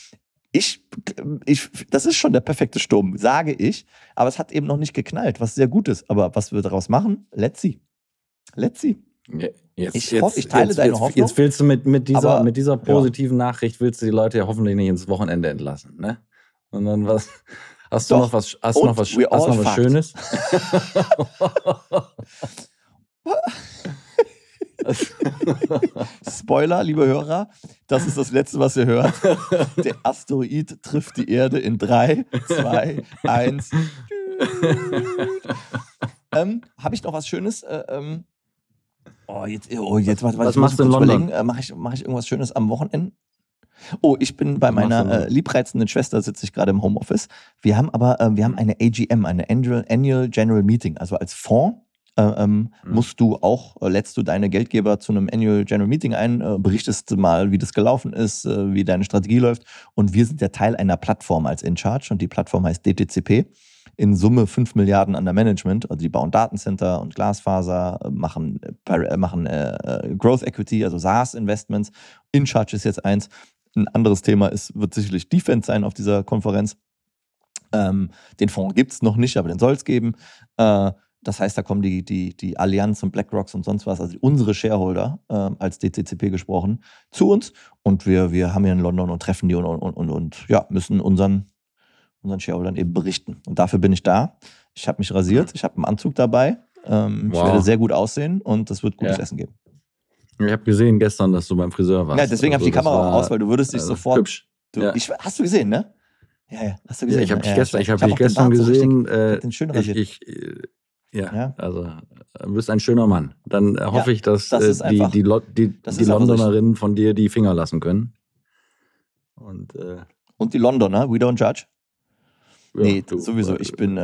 Das ist schon der perfekte Sturm, sage ich, aber es hat eben noch nicht geknallt, was sehr gut ist. Aber was wir daraus machen, let's see. Let's see. Ich hoffe, ich teile deine Hoffnung. Jetzt willst du mit dieser positiven Nachricht willst du die Leute ja hoffentlich nicht ins Wochenende entlassen, ne? Und dann was? Hast du noch was Schönes? Spoiler, liebe Hörer, das ist das Letzte, was ihr hört. Der Asteroid trifft die Erde in 3, 2, 1. Habe ich noch was Schönes? Warte, was machst du in London? Mache ich irgendwas Schönes am Wochenende? Oh, ich bin bei meiner liebreizenden Schwester, sitze ich gerade im Homeoffice. Wir haben eine AGM, eine Annual General Meeting. Also als Fonds lädst du deine Geldgeber zu einem Annual General Meeting ein, berichtest mal, wie das gelaufen ist, wie deine Strategie läuft. Und wir sind ja Teil einer Plattform als InCharge und die Plattform heißt DTCP. In Summe 5 Milliarden under Management. Also die bauen Datencenter und Glasfaser, machen Growth Equity, also SaaS-Investments. InCharge ist jetzt eins. Ein anderes Thema wird sicherlich Defense sein auf dieser Konferenz. Den Fonds gibt es noch nicht, aber den soll es geben. Das heißt, da kommen die Allianz und BlackRocks und sonst was, also unsere Shareholder, als DTCP gesprochen, zu uns. Und wir haben hier in London und treffen die und müssen unseren Shareholdern eben berichten. Und dafür bin ich da. Ich habe mich rasiert, ich habe einen Anzug dabei. Ich werde sehr gut aussehen und es wird gutes Essen geben. Ich habe gesehen gestern, dass du beim Friseur warst. Ja, deswegen habe ich die Kamera auch aus, weil du würdest dich sofort... Hübsch. Hast du gesehen, ne? Ja, hast du gesehen. Ja, ich habe dich gestern gesehen. Den schön rasiert. Also du bist ein schöner Mann. Dann hoffe ich, dass die Londonerinnen von dir die Finger lassen können. Und die Londoner, we don't judge. Ja, nee, sowieso. Ich bin...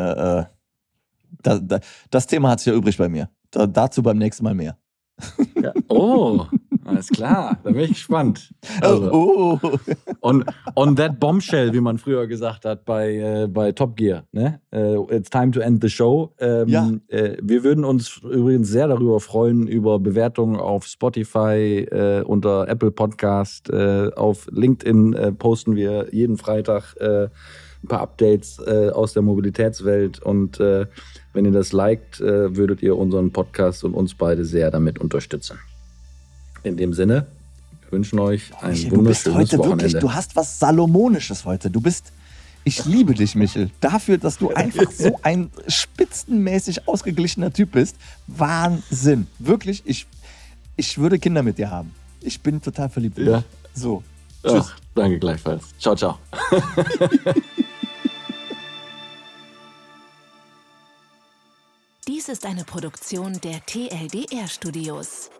das Thema hat sich ja übrig bei mir. Dazu beim nächsten Mal mehr. Ja. Oh, alles klar. Da bin ich gespannt. Also, on that bombshell, wie man früher gesagt hat bei Top Gear. Ne? It's time to end the show. Wir würden uns übrigens sehr darüber freuen, über Bewertungen auf Spotify, unter Apple Podcast, auf LinkedIn posten wir jeden Freitag ein paar Updates aus der Mobilitätswelt und wenn ihr das liked, würdet ihr unseren Podcast und uns beide sehr damit unterstützen. In dem Sinne, wir wünschen euch ein wunderschönes Wochenende. Wirklich, du hast was Salomonisches heute. Ich liebe dich, Michel. Dafür, dass du einfach so ein spitzenmäßig ausgeglichener Typ bist. Wahnsinn. Wirklich, ich würde Kinder mit dir haben. Ich bin total verliebt. Ja. So. Tschüss. Ach, danke gleichfalls. Ciao, ciao. Dies ist eine Produktion der TLDR Studios.